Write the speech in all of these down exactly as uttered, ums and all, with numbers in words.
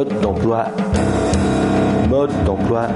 Mode d'emploi. Mode d'emploi.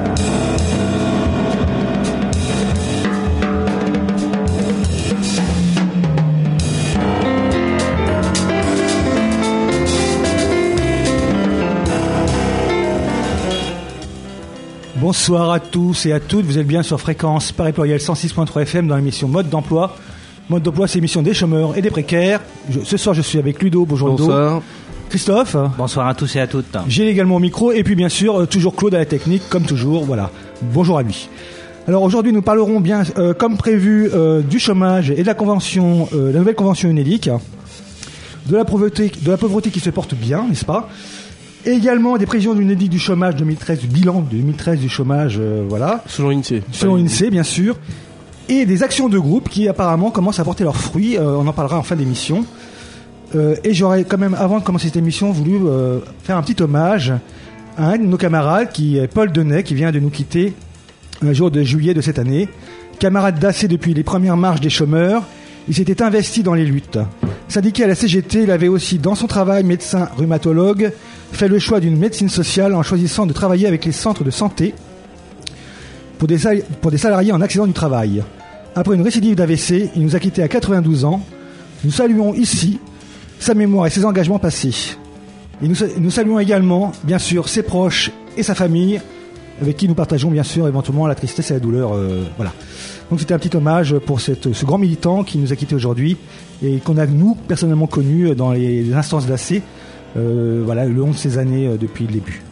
Bonsoir à tous et à toutes, vous êtes bien sur Fréquence Paris Pluriel cent six point trois F M dans l'émission Mode d'emploi. Mode d'emploi, c'est l'émission des chômeurs et des précaires. Je, ce soir, je suis avec Ludo. Bonjour Ludo. Bonsoir. Christophe. Bonsoir à tous et à toutes. J'ai également au micro et puis bien sûr, toujours Claude à la technique, comme toujours. Voilà. Bonjour à lui. Alors aujourd'hui, nous parlerons bien, euh, comme prévu, euh, du chômage et de la convention, euh, la nouvelle convention UNEDIC, de la pauvreté, de la pauvreté qui se porte bien, n'est-ce pas ? Et également des prévisions de l'UNEDIC du chômage deux mille treize, du bilan de deux mille treize du chômage, euh, voilà. Selon l'INSEE. Selon l'INSEE, bien sûr. Et des actions de groupe qui apparemment commencent à porter leurs fruits. Euh, on en parlera en fin d'émission. Euh, et j'aurais quand même, avant de commencer cette émission, voulu euh, faire un petit hommage à un de nos camarades, qui est Paul Denay, qui vient de nous quitter un jour de juillet de cette année. Camarade d'A C depuis les premières marches des chômeurs, il s'était investi dans les luttes. Syndiqué à la C G T, il avait aussi, dans son travail médecin rhumatologue, fait le choix d'une médecine sociale en choisissant de travailler avec les centres de santé pour des, sal- pour des salariés en accident du travail. Après une récidive d'A V C, il nous a quittés à quatre-vingt-douze ans. Nous saluons ici sa mémoire et ses engagements passés. Et nous, nous saluons également, bien sûr, ses proches et sa famille, avec qui nous partageons bien sûr éventuellement la tristesse et la douleur. Euh, voilà. Donc c'était un petit hommage pour cette, ce grand militant qui nous a quittés aujourd'hui et qu'on a nous personnellement connu dans les, les instances d'A C, euh, voilà, le long de ces années euh, depuis le début.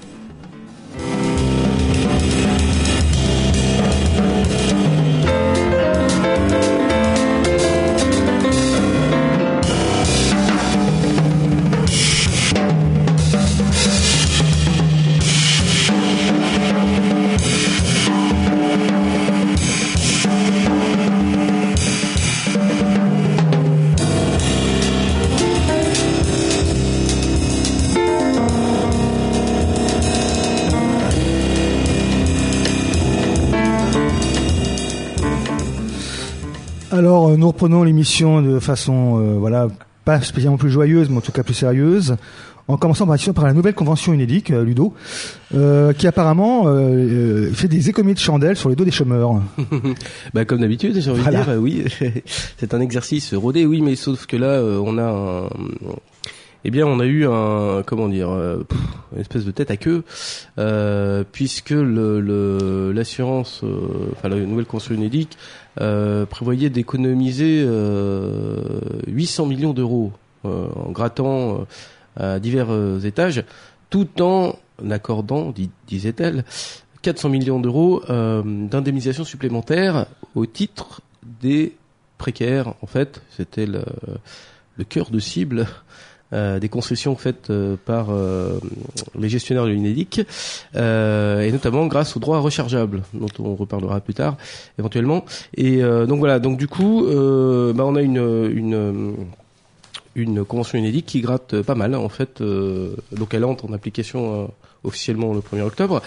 Alors, nous reprenons l'émission de façon, euh, voilà, pas spécialement plus joyeuse, mais en tout cas plus sérieuse, en commençant par, par la nouvelle convention UNEDIC, euh, Ludo, euh, qui apparemment euh, fait des économies de chandelles sur les dos des chômeurs. Bah, comme d'habitude, j'ai envie voilà. de dire, euh, oui, c'est un exercice rodé, oui, mais sauf que là, euh, on a un... Eh bien, on a eu un, comment dire, euh, pff, une espèce de tête à queue, euh, puisque le, le, l'assurance, euh, enfin la nouvelle convention UNEDIC, euh, prévoyait d'économiser euh, huit cents millions d'euros euh, en grattant euh, à divers euh, étages, tout en accordant, dis, disait-elle, quatre cents millions d'euros euh, d'indemnisation supplémentaire au titre des précaires. En fait, c'était le, le cœur de cible. Euh, des concessions faites euh, par euh, les gestionnaires de l'UNEDIC, euh, et notamment grâce aux droits rechargeables, dont on reparlera plus tard éventuellement. Et euh, donc voilà, donc du coup, euh, bah, on a une une une convention UNEDIC qui gratte pas mal en fait. Euh, donc elle entre en application euh, officiellement le premier octobre.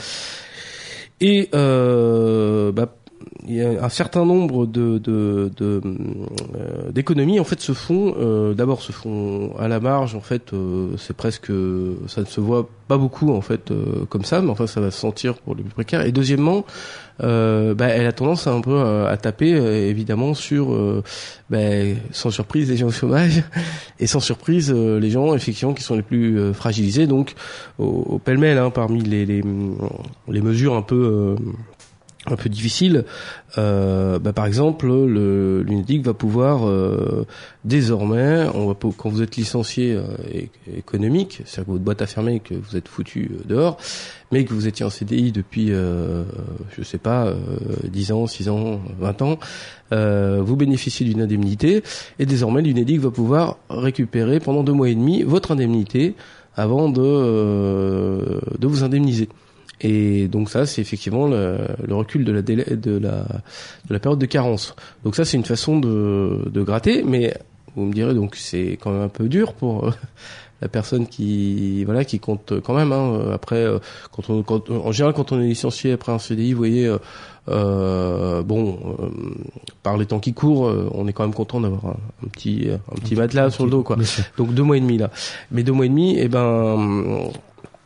Et euh, bah, il y a un certain nombre de, de, de euh, d'économies en fait se font. Euh, d'abord se font à la marge. En fait, euh, c'est presque, ça ne se voit pas beaucoup en fait euh, comme ça, mais enfin ça va se sentir pour les plus précaires. Et deuxièmement, euh, bah, elle a tendance à un peu à, à taper euh, évidemment sur, euh, bah, sans surprise, les gens au chômage et sans surprise euh, les gens effectivement qui sont les plus euh, fragilisés. Donc au, au pêle-mêle, hein, parmi les, les les mesures un peu euh, un peu difficile, euh, bah par exemple, le l'UNEDIC va pouvoir euh, désormais, on va quand vous êtes licencié euh, économique, c'est-à-dire que votre boîte a fermé et que vous êtes foutu euh, dehors, mais que vous étiez en C D I depuis, euh, je sais pas, euh, dix ans, six ans, vingt ans, euh, vous bénéficiez d'une indemnité, et désormais l'UNEDIC va pouvoir récupérer pendant deux mois et demi votre indemnité avant de euh, de vous indemniser. Et donc ça, c'est effectivement le, le recul de la, délai, de la de la période de carence. Donc ça, c'est une façon de, de gratter, mais vous me direz donc c'est quand même un peu dur pour euh, la personne qui voilà qui compte quand même. Hein, après, quand on quand, en général quand on est licencié après un C D I, vous voyez, euh, euh, bon, euh, par les temps qui courent, euh, on est quand même content d'avoir un, un petit un petit matelas sur le dos, quoi. Donc deux mois et demi là. Mais deux mois et demi, eh ben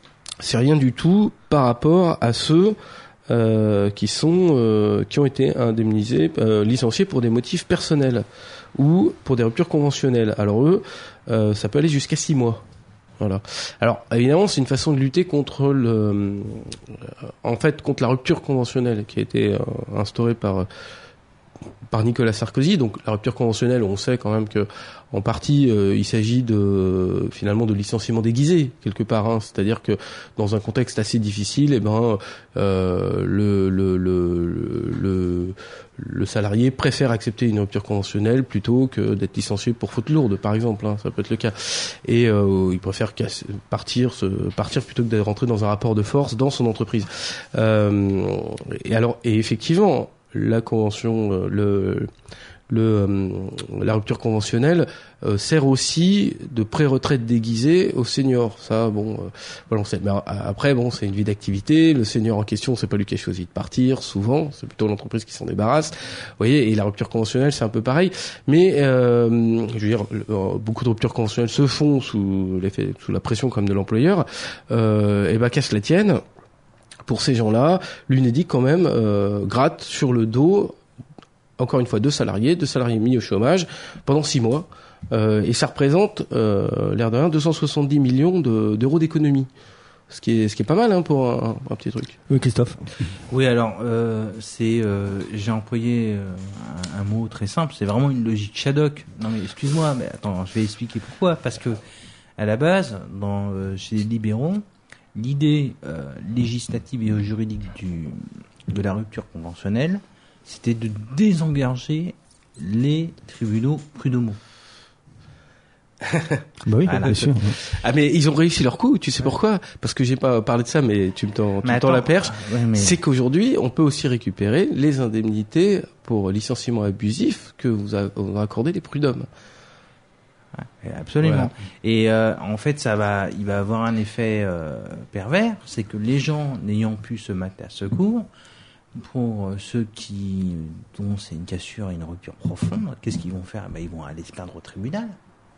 c'est rien du tout par rapport à ceux euh, qui sont euh, qui ont été indemnisés, euh, licenciés pour des motifs personnels ou pour des ruptures conventionnelles. Alors eux, euh, ça peut aller jusqu'à six mois. Voilà. Alors évidemment, c'est une façon de lutter contre le, euh, en fait, contre la rupture conventionnelle qui a été euh, instaurée par par Nicolas Sarkozy. Donc la rupture conventionnelle, on sait quand même que en partie euh, il s'agit de finalement de licenciement déguisé quelque part, hein. C'est-à-dire que dans un contexte assez difficile, eh ben euh, le, le le le le salarié préfère accepter une rupture conventionnelle plutôt que d'être licencié pour faute lourde, par exemple, hein, ça peut être le cas. Et euh, il préfère partir se partir plutôt que de rentrer dans un rapport de force dans son entreprise. Euh, et alors et effectivement, la convention, le, le, euh, la rupture conventionnelle euh, sert aussi de pré-retraite déguisée aux seniors. Ça, bon, euh, voilà, on sait. Mais après, bon, c'est une vie d'activité. Le senior en question, c'est pas lui qui a choisi de partir. Souvent, c'est plutôt l'entreprise qui s'en débarrasse. Vous voyez, et la rupture conventionnelle, c'est un peu pareil. Mais, euh, je veux dire, beaucoup de ruptures conventionnelles se font sous l'effet, sous la pression comme de l'employeur. Euh, et ben, qu'à cela tienne. Pour ces gens-là, l'Unédic quand même euh, gratte sur le dos, encore une fois, deux salariés, deux salariés mis au chômage pendant six mois, euh, et ça représente, euh, l'air de rien, deux cent soixante-dix millions de, d'euros d'économie, ce qui est ce qui est pas mal, hein, pour un, un petit truc. Oui, Christophe. Oui, alors euh, c'est, euh, j'ai employé euh, un, un mot très simple, c'est vraiment une logique Shadok. Non mais excuse-moi, mais attends, je vais expliquer pourquoi. Parce que à la base, dans euh, chez les libéraux, l'idée euh, législative et juridique du, de la rupture conventionnelle, c'était de désengorger les tribunaux prud'homaux. Bah oui, Voilà. bien sûr. Ah mais ils ont réussi leur coup, tu sais pourquoi? Parce que j'ai pas parlé de ça, mais tu me tends, tu me tends la perche. Ouais, mais... C'est qu'aujourd'hui, on peut aussi récupérer les indemnités pour licenciement abusif que vous a, vous a accordé les prud'hommes. Ouais, absolument. Voilà. Et euh, en fait, ça va, il va avoir un effet euh, pervers, c'est que les gens n'ayant pu se mettre à secours, pour euh, ceux qui dont c'est une cassure et une rupture profonde, qu'est-ce qu'ils vont faire? Ben, ils vont aller se plaindre au tribunal.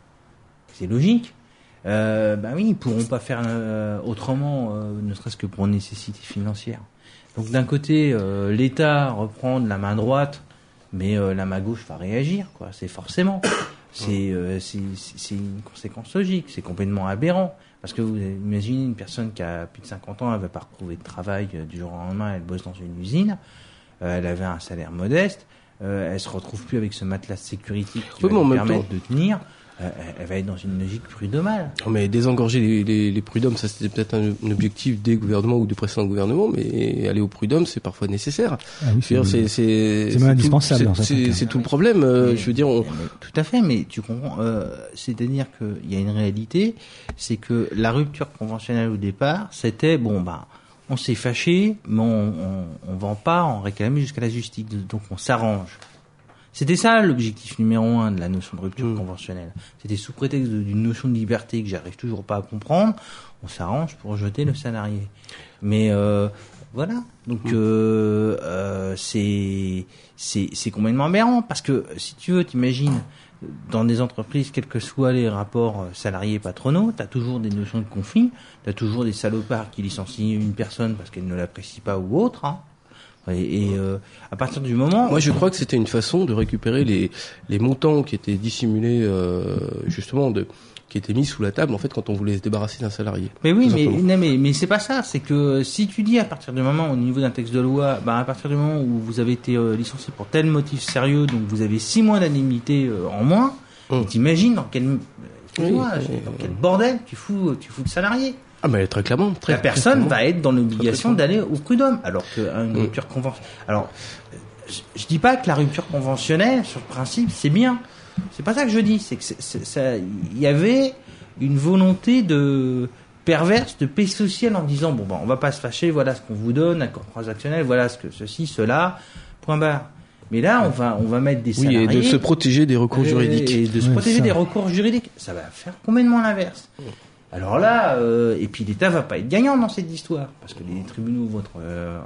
C'est logique. Euh, ben oui, ils pourront pas faire euh, autrement, euh, ne serait-ce que pour nécessité financière. Donc d'un côté, euh, l'État reprend de la main droite, mais euh, la main gauche va réagir, quoi. C'est forcément. C'est, euh, c'est, c'est une conséquence logique, c'est complètement aberrant. Parce que vous imaginez une personne qui a plus de cinquante ans, elle va pas retrouver de travail euh, du jour au lendemain, elle bosse dans une usine, euh, elle avait un salaire modeste, euh, elle se retrouve plus avec ce matelas de sécurité qui oui, va lui lui permettre temps. de tenir, euh, elle va être dans une logique prud'homale. Non, mais désengorger les, les, les prud'hommes, ça c'était peut-être un, un objectif des gouvernements ou des précédents gouvernements, mais aller aux prud'hommes, c'est parfois nécessaire. Ah oui, c'est, c'est, c'est, c'est même indispensable. Tout, dans c'est, certains c'est, cas. c'est tout le problème. Euh, Mais, je veux dire, on... mais, tout à fait, mais tu comprends. Euh, c'est-à-dire qu'il y a une réalité, c'est que la rupture conventionnelle au départ, c'était bon, bah, on s'est fâché, mais on, on, on vend pas, on réclame jusqu'à la justice, donc on s'arrange. C'était ça l'objectif numéro un de la notion de rupture mmh. conventionnelle. C'était sous prétexte d'une notion de liberté que j'arrive toujours pas à comprendre, on s'arrange pour jeter le salarié. Mais euh, voilà, donc mmh. euh, euh, c'est c'est c'est complètement aberrant parce que si tu veux, t'imagines dans des entreprises, quels que soient les rapports salariés patronaux, t'as toujours des notions de conflit, t'as toujours des salopards qui licencient une personne parce qu'elle ne l'apprécie pas ou autre. Hein. Et, et euh, à partir du moment... Moi, je crois que c'était une façon de récupérer les, les montants qui étaient dissimulés, euh, justement, de, qui étaient mis sous la table, en fait, quand on voulait se débarrasser d'un salarié. Mais oui, mais, non, mais, mais c'est pas ça. C'est que si tu dis à partir du moment, au niveau d'un texte de loi, bah, à partir du moment où vous avez été euh, licencié pour tel motif sérieux, donc vous avez six mois d'indemnité euh, en moins, hum. t'imagines dans quel, oui, moi, oui, dans quel bordel tu fous, tu fous de salarié. Ah mais très clairement, très la personne clairement. va être dans l'obligation d'aller au prud'homme, alors qu'une mmh. rupture conventionnelle. Alors, je, je dis pas que la rupture conventionnelle, sur le principe, c'est bien. C'est pas ça que je dis. C'est que c'est, c'est, ça, il y avait une volonté de perverse de paix sociale en disant bon ben on va pas se fâcher, voilà ce qu'on vous donne, accord transactionnel, voilà ce que ceci, cela, point barre. Mais là, on va, on va mettre des salariés... Oui, et de se protéger des recours et, juridiques. Et de se oui, protéger ça. des recours juridiques. Ça va faire complètement l'inverse. Alors là, euh, et puis l'État va pas être gagnant dans cette histoire, parce que les tribunaux vont être, euh,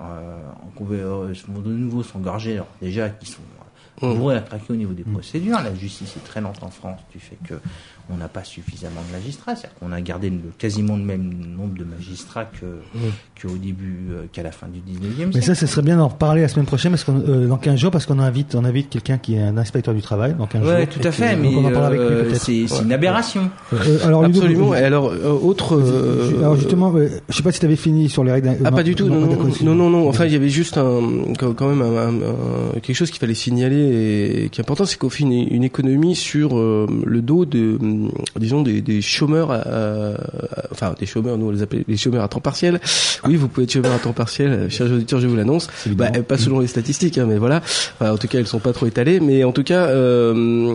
euh, vont de nouveau s'engorger, alors déjà qu'ils sont bourrés à craquer au niveau des procédures. La justice est très lente en France, du fait que on n'a pas suffisamment de magistrats. C'est-à-dire qu'on a gardé le, quasiment le même nombre de magistrats que, mmh. qu'au début, euh, qu'à la fin du dix-neuvième siècle. Mais ça, ce serait bien d'en reparler la semaine prochaine, parce qu'on, euh, dans quinze jours, parce qu'on invite, on invite quelqu'un qui est un inspecteur du travail, dans quinze ouais, jours. tout à fait, mais on en parle avec lui, peut-être. C'est, c'est ouais. une aberration. Euh, alors, absolument. Ludo, et alors, euh, autre, euh, alors justement, euh, je sais pas si tu avais fini sur les règles. Ah, non, pas du tout, non, non, non, non, non. Enfin, il y avait juste un, quand même un, un, un, quelque chose qu'il fallait signaler et qui est important, c'est qu'on fait une, une économie sur euh, le dos de, disons, des, des chômeurs, à, à, enfin, des chômeurs, nous on les appelle les chômeurs à temps partiel. Oui, vous pouvez être chômeur à temps partiel, chers auditeurs, je vous l'annonce. Bah, pas selon les statistiques, hein, mais voilà. Enfin, en tout cas, elles sont pas trop étalées, mais en tout cas, euh,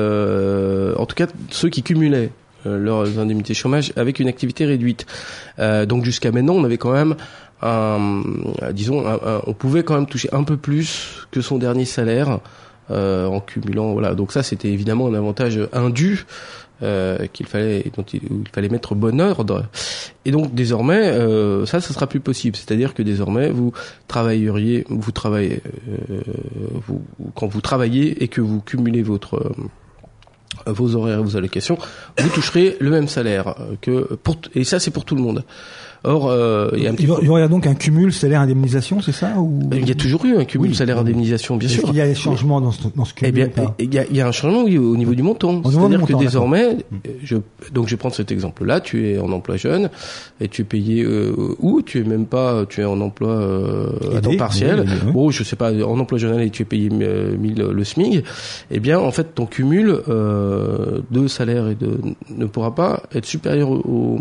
euh, en tout cas, ceux qui cumulaient leurs indemnités chômage avec une activité réduite. Euh, donc jusqu'à maintenant, on avait quand même un, disons, un, un, on pouvait quand même toucher un peu plus que son dernier salaire euh, en cumulant. Voilà. Donc ça, c'était évidemment un avantage indu euh, qu'il fallait, dont il, il fallait mettre bon ordre. Et donc désormais, euh, ça, ça sera plus possible. C'est-à-dire que désormais, vous travailleriez, vous travaillez, euh, vous, quand vous travaillez et que vous cumulez votre euh, vos horaires et vos allocations, vous toucherez le même salaire que pour et ça c'est pour tout le monde. Or, euh, il y a un petit il y aurait donc un cumul salaire-indemnisation, c'est ça ou... Il y a toujours eu un cumul oui, salaire-indemnisation, bien sûr. Est-ce qu'il y a des changements dans ce, dans ce cumul? Eh bien, il y a, il y a un changement oui, au niveau du montant. Au C'est-à-dire montant, que désormais, d'accord. je, donc je vais prendre cet exemple-là, tu es en emploi jeune et tu es payé euh, ou tu es même pas, tu es en emploi euh, à temps partiel. Oui, oui, oui. Bon, je sais pas, en emploi jeune et tu es payé euh, mille le SMIC. Eh bien, en fait, ton cumul euh, de salaire et de ne pourra pas être supérieur au, au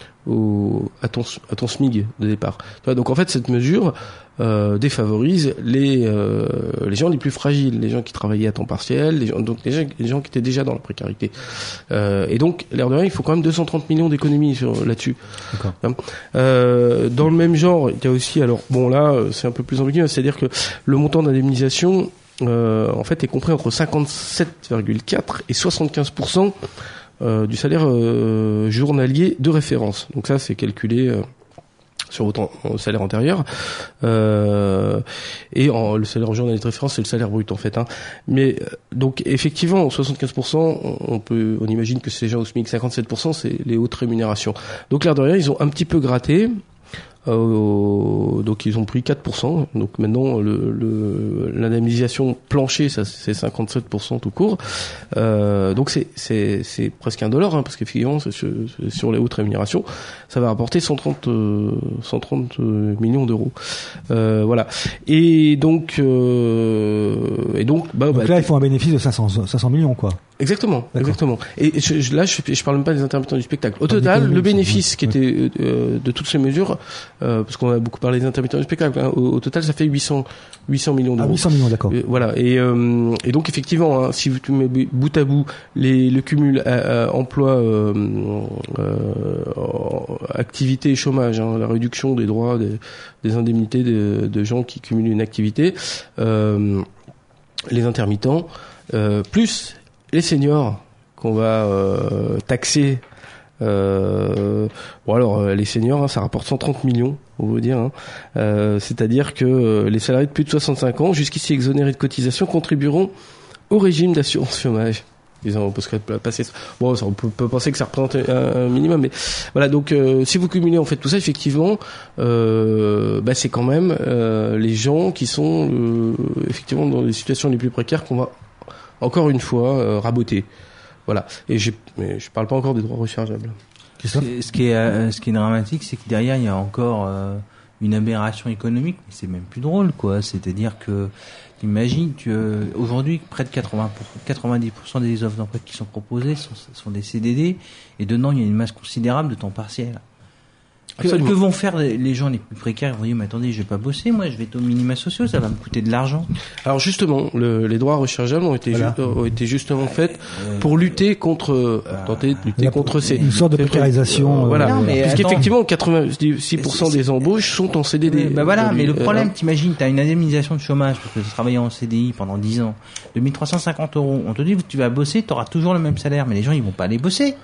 Au, à ton à ton SMIC de départ. Donc en fait cette mesure euh, défavorise les euh, les gens les plus fragiles, les gens qui travaillaient à temps partiel, les gens donc les gens, les gens qui étaient déjà dans la précarité. Euh, et donc l'air de rien, il faut quand même deux cent trente millions d'économies sur là-dessus. D'accord. Euh, dans le même genre, il y a aussi alors bon là c'est un peu plus ambigu, c'est-à-dire que le montant d'indemnisation euh, en fait est compris entre cinquante-sept virgule quatre et soixante-quinze pour cent Euh, du salaire euh, journalier de référence. Donc ça, c'est calculé euh, sur votre en, salaire antérieur. Euh, et en, le salaire journalier de référence, c'est le salaire brut en fait. Hein. Mais euh, donc effectivement, soixante-quinze pour cent, on peut, on imagine que c'est déjà au SMIC. cinquante-sept pour cent, c'est les hautes rémunérations. Donc l'air de rien, ils ont un petit peu gratté. Euh, donc ils ont pris quatre pour cent. Donc maintenant le, le l'indemnisation plancher ça c'est cinquante-sept pour cent tout court. Euh, donc c'est c'est c'est presque un dollar hein, parce qu'effectivement c'est sur, c'est sur les hautes rémunérations ça va rapporter cent trente euh, cent trente millions d'euros. Euh, voilà. Et donc euh, et donc bah, donc bah, là ils font un bénéfice de cinq cents millions quoi. Exactement, D'accord. exactement. Et je, je, là, je, je parle même pas des intermittents du spectacle. Au total, le bénéfice qui était euh, de toutes ces mesures, euh, parce qu'on a beaucoup parlé des intermittents du spectacle, hein, au, au total, ça fait huit cents millions d'euros. Ah, huit cents millions, d'accord. Euh, voilà. Et, euh, et donc, effectivement, hein, si tu mets bout à bout les, le cumul à, à emploi, euh, euh, activité et chômage, hein, la réduction des droits, des, des indemnités de, de gens qui cumulent une activité, euh, les intermittents, euh, plus les seniors qu'on va euh, taxer. Euh, bon alors euh, les seniors, hein, ça rapporte cent trente millions, on va vous dire. Hein. Euh, c'est-à-dire que euh, les salariés de plus de soixante-cinq ans, jusqu'ici exonérés de cotisations, contribueront au régime d'assurance chômage. Disons, parce que passer, bon, ça, on peut, peut penser que ça représente un, un minimum, mais voilà. Donc, euh, si vous cumulez en fait tout ça, effectivement, euh, bah, c'est quand même euh, les gens qui sont euh, effectivement dans les situations les plus précaires qu'on va encore une fois euh, raboter. Voilà. Et j'ai, mais je parle pas encore des droits rechargeables. Ce qui, ce qui est, euh, ce qui est dramatique, c'est que derrière il y a encore euh, une aberration économique, mais c'est même plus drôle, quoi. C'est-à-dire que imagine que aujourd'hui près de quatre-vingts pour cent, quatre-vingt-dix pour cent des offres d'emploi qui sont proposées sont, sont des C D D, et dedans il y a une masse considérable de temps partiel. Que, que vont faire les gens les plus précaires? Ils vont dire, mais attendez, je vais pas bosser, moi, je vais être aux minima sociaux, ça va me coûter de l'argent. Alors justement, le, les droits rechargeables ont été, voilà. ju- ont été justement faits pour lutter contre, euh, tenter de lutter contre ces... Une sorte de précarisation. Euh, voilà. Non, mais puisqu'effectivement, quatre-vingt-dix pour cent des embauches sont en C D D. Mais, bah voilà, mais le problème, euh, t'imagines, t'as une indemnisation de chômage, parce que tu travaillais en C D I pendant dix ans, de mille trois cent cinquante euros. On te dit, tu vas bosser, t'auras toujours le même salaire, mais les gens, ils vont pas aller bosser.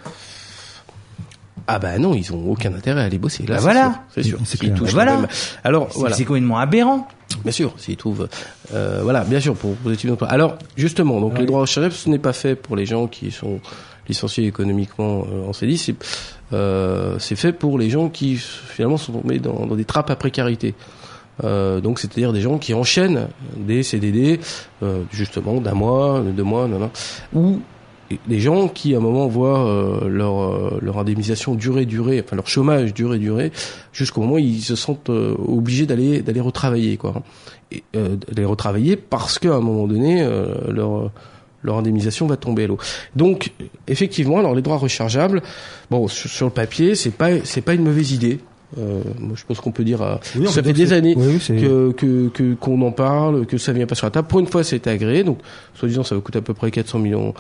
Ah bah non, ils ont aucun intérêt à aller bosser. Là, bah c'est voilà, sûr, c'est sûr. C'est clair. Bah voilà. Même... Alors c'est, voilà. C'est complètement aberrant. Bien sûr, s'ils trouvent, euh, voilà, bien sûr pour pour les étudiants. Alors justement, donc ouais. les droits rechargeables, ce n'est pas fait pour les gens qui sont licenciés économiquement euh, en C D I, c'est euh, c'est fait pour les gens qui finalement sont tombés dans, dans des trappes à précarité. Euh, donc c'est-à-dire des gens qui enchaînent des C D D euh, justement d'un mois, de deux mois, non, non, ou des gens qui à un moment voient euh, leur euh, leur indemnisation durer durer, enfin leur chômage durer durer jusqu'au moment où ils se sentent euh, obligés d'aller d'aller retravailler quoi, et, euh, d'aller retravailler parce qu'à un moment donné euh, leur leur indemnisation va tomber à l'eau. Donc effectivement, alors les droits rechargeables, bon sur, sur le papier c'est pas c'est pas une mauvaise idée. Euh, moi, je pense qu'on peut dire, euh, oui, ça fait des années oui, que, que, que, qu'on en parle, que ça vient pas sur la table. Pour une fois, ça a été agréé. Donc, soi-disant, ça va coûter à peu près quatre cents millions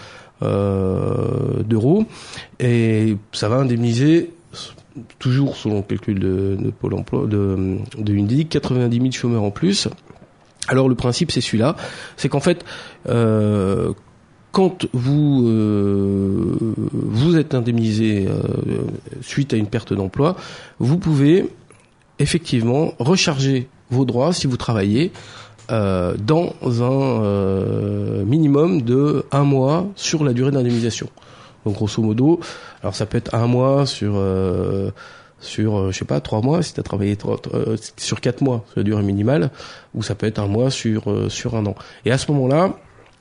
euh, d'euros. Et ça va indemniser, toujours selon le calcul de, de Pôle emploi, de, de Undi, quatre-vingt-dix mille chômeurs en plus. Alors, le principe, c'est celui-là. C'est qu'en fait, euh, quand vous euh, vous êtes indemnisé euh, suite à une perte d'emploi, vous pouvez effectivement recharger vos droits si vous travaillez euh, dans un euh, minimum de un mois sur la durée d'indemnisation. Donc grosso modo, alors ça peut être un mois sur euh, sur euh, je sais pas trois mois si tu as travaillé trois, euh, sur quatre mois sur la durée minimale, ou ça peut être un mois sur euh, sur un an. Et à ce moment-là,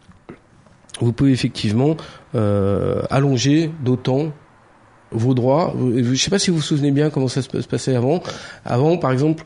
vous pouvez effectivement euh, allonger d'autant vos droits. Je ne sais pas si vous vous souvenez bien comment ça se passait avant. Avant, par exemple,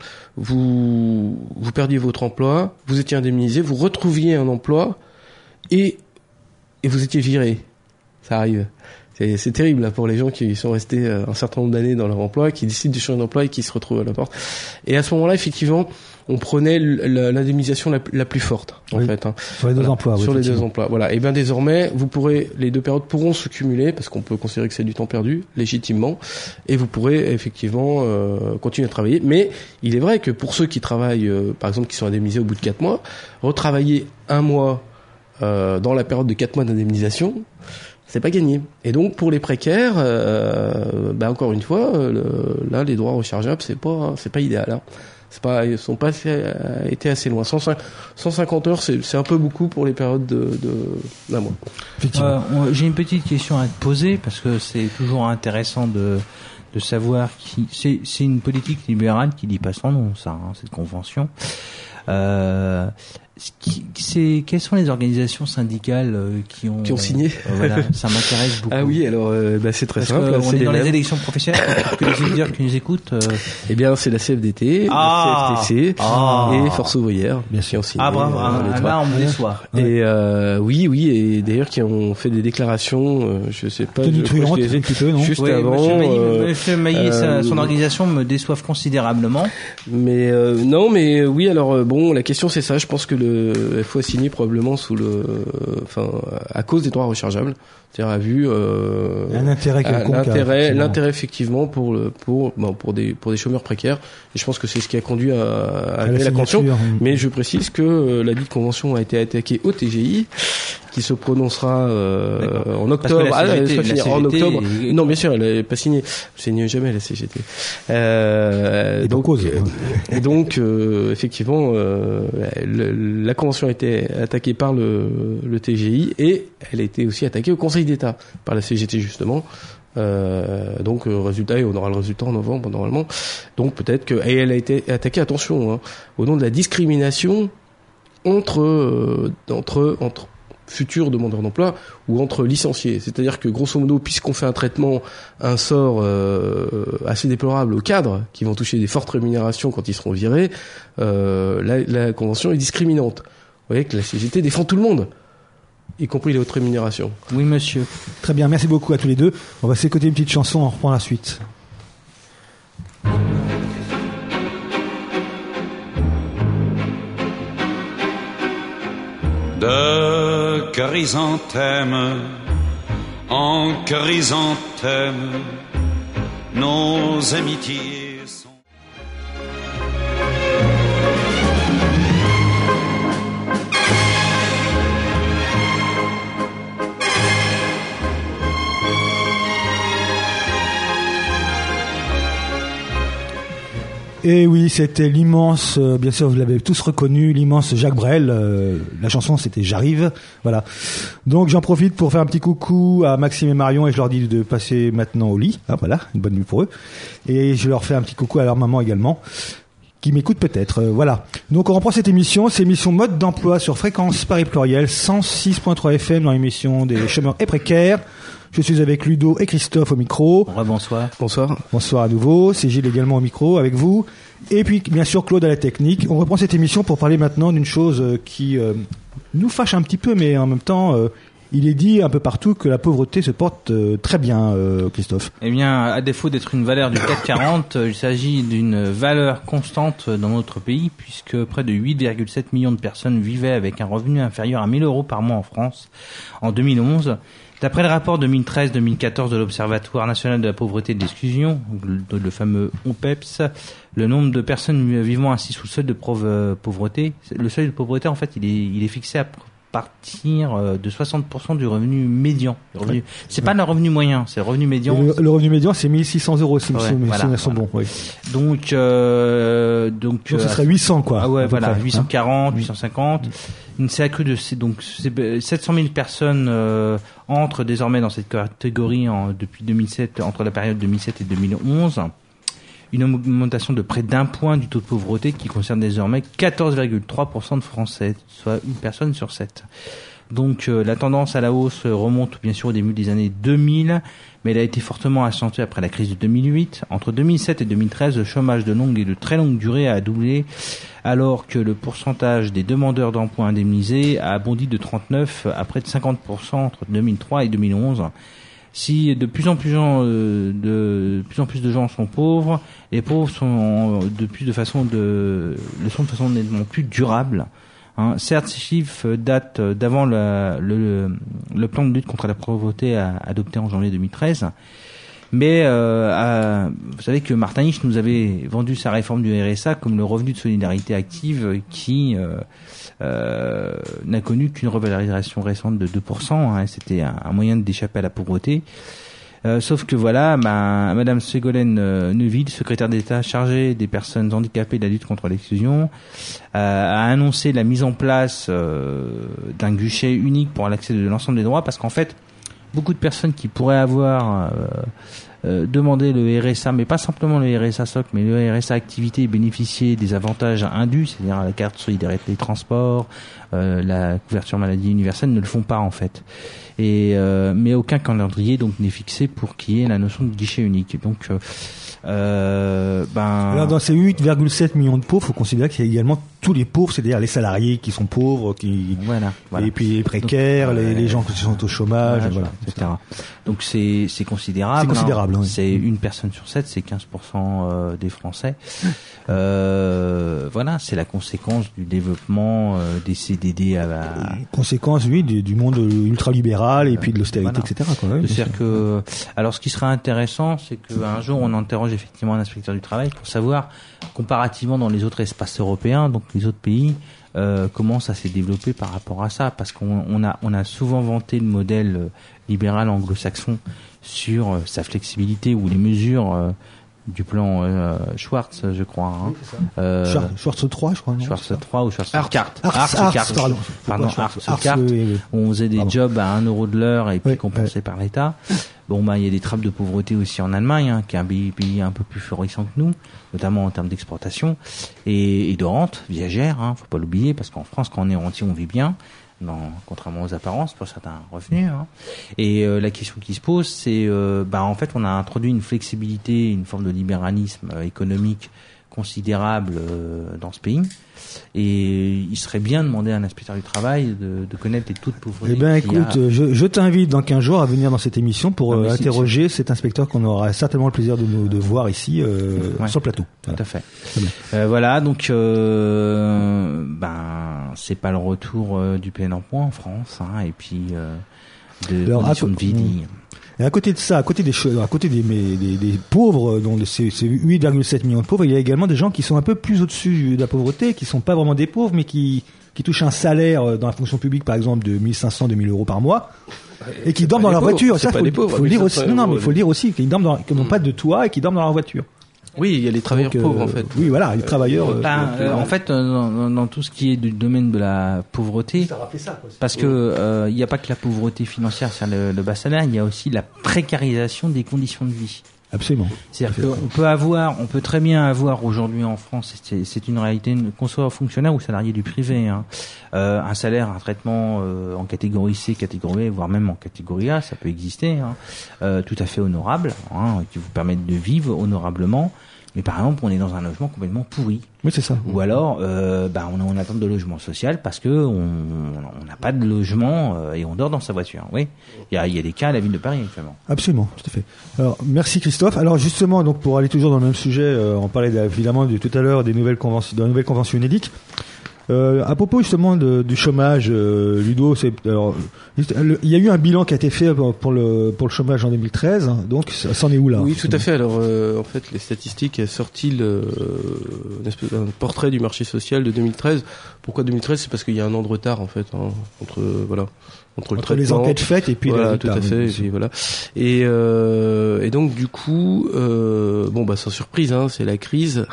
vous vous perdiez votre emploi, vous étiez indemnisé, vous retrouviez un emploi et et vous étiez viré. Ça arrive. C'est, c'est terrible là, pour les gens qui sont restés un certain nombre d'années dans leur emploi, qui décident de changer d'emploi et qui se retrouvent à la porte. Et à ce moment-là, effectivement, on prenait l'indemnisation la, la plus forte, en oui. fait. Hein. Sur les deux voilà. emplois. Sur oui, les deux emplois. Voilà. Et bien désormais, vous pourrez, les deux périodes pourront se cumuler parce qu'on peut considérer que c'est du temps perdu, légitimement, et vous pourrez effectivement euh, continuer à travailler. Mais il est vrai que pour ceux qui travaillent, euh, par exemple, qui sont indemnisés au bout de quatre mois, retravailler un mois euh, dans la période de quatre mois d'indemnisation, c'est pas gagné. Et donc pour les précaires, euh, bah encore une fois, le, là les droits rechargeables c'est pas c'est pas idéal. Hein. C'est pas ils sont pas assez, été assez loin. cent cinquante heures c'est c'est un peu beaucoup pour les périodes de de d'un mois. Euh, j'ai une petite question à te poser parce que c'est toujours intéressant de de savoir qui c'est c'est une politique libérale qui dit pas son nom ça hein, cette convention. Euh, c'est quelles sont les organisations syndicales euh, qui ont qui ont signé euh, voilà, ça m'intéresse beaucoup. Ah oui, alors euh, bah c'est très Parce simple. Que là, on c'est est les dans mêmes. les élections professionnelles. Pour que les auditeurs qui nous écoutent. Euh... Eh bien, c'est la C F D T, ah, la C F T C ah, et Force ouvrière, bien sûr. Qui ont signé. Ah bravo, euh, ah, là on me déçoit. Et euh, oui, oui, et d'ailleurs qui ont fait des déclarations, euh, je sais pas, Tenue truante, un petit peu, non juste oui, avant. Monsieur Mailly, euh, Monsieur Mailly euh, son organisation me déçoivent considérablement. Mais euh, non, mais euh, oui, alors euh, bon, la question c'est ça. Je pense que le F O a signé probablement sous le, enfin, à cause des droits rechargeables. C'est-à-dire à vue euh, un intérêt quelconque, l'intérêt l'intérêt effectivement pour le pour bon, pour des pour des chômeurs précaires, et je pense que c'est ce qui a conduit à, à, à la, la convention. Mais je précise que euh, la dite convention a été attaquée au T G I, qui se prononcera euh, en octobre. Ah, C G T, ah, finir, en octobre. Est... Non, bien sûr, elle n'est pas signée. Elle signe jamais la C G T. Euh, et donc, cause. et donc, euh, effectivement, euh, le, la convention a été attaquée par le, le T G I et elle a été aussi attaquée au Conseil d'État par la C G T justement. Euh, donc euh, résultat, et on aura le résultat en novembre normalement. Donc peut-être que et elle a été attaquée, attention, hein, au nom de la discrimination entre euh, entre entre futurs demandeurs d'emploi ou entre licenciés. C'est-à-dire que grosso modo, puisqu'on fait un traitement, un sort euh, assez déplorable aux cadres qui vont toucher des fortes rémunérations quand ils seront virés, euh, la, la convention est discriminante. Vous voyez que la C G T défend tout le monde, y compris les hautes rémunérations. Oui, monsieur. Très bien, merci beaucoup à tous les deux. On va s'écouter une petite chanson, on reprend la suite. De chrysanthème en chrysanthème, nos amitiés sont... Et oui, c'était l'immense, euh, bien sûr, vous l'avez tous reconnu, l'immense Jacques Brel. Euh, la chanson, c'était J'arrive. Voilà. Donc, j'en profite pour faire un petit coucou à Maxime et Marion et je leur dis de passer maintenant au lit. Ah, voilà, une bonne nuit pour eux. Et je leur fais un petit coucou à leur maman également, qui m'écoute peut-être. Euh, voilà. Donc, on reprend cette émission. C'est l'émission Mode d'emploi sur Fréquence Paris Pluriel, cent six point trois F M dans l'émission des chômeurs et précaires. Je suis avec Ludo et Christophe au micro. Bonsoir. Bonsoir. Bonsoir à nouveau. C'est Gilles également au micro avec vous. Et puis, bien sûr, Claude à la technique. On reprend cette émission pour parler maintenant d'une chose qui euh, nous fâche un petit peu, mais en même temps, euh, il est dit un peu partout que la pauvreté se porte euh, très bien, euh, Christophe. Eh bien, à défaut d'être une valeur du C A C quarante, il s'agit d'une valeur constante dans notre pays, puisque près de huit virgule sept millions de personnes vivaient avec un revenu inférieur à mille euros par mois en France en deux mille onze. D'après le rapport deux mille treize deux mille quatorze de l'Observatoire national de la pauvreté et de l'exclusion, le, le fameux O P E P S, le nombre de personnes vivant ainsi sous le seuil de pauvreté, le seuil de pauvreté, en fait, il est, il est fixé à partir de soixante pour cent du revenu médian. Le revenu, ouais. C'est ouais. pas le revenu moyen, c'est le revenu médian. Le, le revenu médian, c'est mille six cents euros, si mes ouais, souvenirs voilà, sont voilà. bons. Oui. Donc, euh, donc, donc, ce serait huit cents, quoi. Ah ouais, voilà, près, huit cent quarante, hein. huit cent cinquante. Une c'est accru de donc sept cent mille personnes euh, entrent désormais dans cette catégorie en, depuis deux mille sept, entre la période deux mille sept et deux mille onze. Une augmentation de près d'un point du taux de pauvreté qui concerne désormais quatorze virgule trois pour cent de Français, soit une personne sur sept. Donc euh, la tendance à la hausse remonte bien sûr au début des années deux mille, mais elle a été fortement accentuée après la crise de deux mille huit. Entre deux mille sept et deux mille treize, le chômage de longue et de très longue durée a doublé, alors que le pourcentage des demandeurs d'emploi indemnisés a bondi de trente-neuf à près de cinquante pour cent entre deux mille trois et deux mille onze. Si de plus en plus, gens, euh, de, de plus en plus de gens sont pauvres, les pauvres sont de plus de façon de le sont de façon nettement plus durable. Hein, certes, ces chiffres datent d'avant le, le, le plan de lutte contre la pauvreté adopté en janvier deux mille treize. Mais euh, à, vous savez que Martin Hirsch nous avait vendu sa réforme du R S A comme le revenu de solidarité active qui euh, euh, n'a connu qu'une revalorisation récente de deux pour cent. Hein, c'était un, un moyen d'échapper à la pauvreté. Euh, sauf que voilà, ma, Madame Ségolène euh, Neuville, secrétaire d'État chargée des personnes handicapées et de la lutte contre l'exclusion, euh, a annoncé la mise en place euh, d'un guichet unique pour l'accès de l'ensemble des droits, parce qu'en fait, beaucoup de personnes qui pourraient avoir euh, euh, demandé le R S A, mais pas simplement le R S A socle, mais le R S A activité et bénéficier des avantages indus, c'est-à-dire la carte solidarité des transports, euh, la couverture maladie universelle, ne le font pas en fait. Et euh, mais aucun calendrier donc n'est fixé pour qu'il y ait la notion de guichet unique. Donc euh, euh, ben alors dans ces huit virgule sept millions de pauvres, il faut considérer qu'il y a également tous les pauvres, c'est-à-dire les salariés qui sont pauvres, qui voilà, voilà. et puis les précaires, donc, les, les gens qui sont au chômage, voilà, voilà et cetera. Donc c'est c'est considérable. C'est considérable. Hein. Oui. C'est une personne sur sept, c'est quinze pour cent euh, des Français. Euh, voilà, c'est la conséquence du développement euh, des C D D à la... conséquence, oui, du, du monde ultralibéral et puis de l'austérité, voilà. et cetera. Quoi, oui, c'est-à-dire que, alors, ce qui serait intéressant, c'est qu'un jour on interroge effectivement un inspecteur du travail pour savoir, comparativement dans les autres espaces européens, donc les autres pays, euh, comment ça s'est développé par rapport à ça, parce qu'on on a on a souvent vanté le modèle euh, libéral anglo-saxon sur euh, sa flexibilité ou les mesures euh, du plan euh, Schwartz, je crois. Hein. Oui, c'est ça. Euh, Schwartz, Schwartz trois, je crois. Non, Schwartz trois ou Schwartz Ars, carte. Ars, Ars, Ars, carte. pardon. Pardon, Ars, Ars, Ars carte. oui, oui. On faisait des pardon. jobs à un euro de l'heure et puis oui, compensés oui. par l'État. Bon, bah, il y a des trappes de pauvreté aussi en Allemagne, hein, qui est un pays, pays un peu plus florissant que nous, notamment en termes d'exportation et, et de rente viagère, hein, faut pas l'oublier, parce qu'en France, quand on est rentier, on vit bien. Non, contrairement aux apparences pour certains revenus. Hein. Et euh, la question qui se pose, c'est, euh, bah, en fait, on a introduit une flexibilité, une forme de libéralisme euh, économique considérable euh, dans ce pays. Et il serait bien de demander à un inspecteur du travail de, de connaître les taux de pauvreté. Eh ben, écoute, a... je, je t'invite dans quinze jours à venir dans cette émission pour non, euh, interroger cet inspecteur qu'on aura certainement le plaisir de, nous, de voir ici euh, ouais, sur le plateau. Voilà. Tout à fait. Euh, voilà, donc euh, ben c'est pas le retour euh, du plein emploi en France, hein, et puis euh, de Alors, conditions à, de vie dignes. Et à côté de ça, à côté des à côté des, des, des pauvres, dont ces, ces huit virgule sept millions de pauvres, il y a également des gens qui sont un peu plus au-dessus de la pauvreté, qui sont pas vraiment des pauvres, mais qui qui touchent un salaire dans la fonction publique, par exemple, de mille cinq cents, deux mille euros par mois, et qui dorment dans leur pauvres, voiture. Ça, faut, faut, pauvres, faut le dire aussi. Non, non, mais il faut le dire aussi, qu'ils dorment dans, qu'ils n'ont pas de toit et qui dorment dans leur voiture. Oui, il y a les travailleurs Donc, euh, pauvres en fait. Oui, voilà, les travailleurs. euh, Ben, euh, euh, en fait, euh, dans, dans tout ce qui est du domaine de la pauvreté, ça rappelait ça, quoi. parce que euh, il n'y a pas que la pauvreté financière, c'est le, le bas salaire, il y a aussi la précarisation des conditions de vie. Absolument. C'est-à-dire qu'on peut avoir, on peut très bien avoir aujourd'hui en France, c'est, c'est une réalité, qu'on soit fonctionnaire ou salarié du privé, hein, euh, un salaire, un traitement euh, en catégorie C, catégorie B, voire même en catégorie A, ça peut exister, hein, euh, tout à fait honorable, hein, qui vous permettent de vivre honorablement. Mais par exemple, on est dans un logement complètement pourri. Oui, c'est ça. Ou alors, euh, bah, on est en attente de logement social parce que on on n'a pas de logement euh, et on dort dans sa voiture. Oui, il y a, il y a des cas à la ville de Paris actuellement. Absolument, tout à fait. Alors, merci Christophe. Alors justement, donc pour aller toujours dans le même sujet, euh, on parlait évidemment de tout à l'heure des nouvelles conventions, de la nouvelle convention UNEDIC. Euh, à propos justement de, du chômage, euh, Ludo, c'est, alors, il y a eu un bilan qui a été fait pour, pour le pour le chômage en deux mille treize. Donc, ça s'en est où là? Oui, tout à fait. Alors, euh, en fait, les statistiques a sorti le, euh, une espèce d'un portrait du marché social de deux mille treize. Pourquoi deux mille treize? C'est parce qu'il y a un an de retard en fait hein, entre euh, voilà entre le entre les traitement, enquêtes faites et puis voilà, les tout résultats. à fait. Et puis, voilà. Et, euh, et donc du coup, euh, bon bah sans surprise, hein, c'est la crise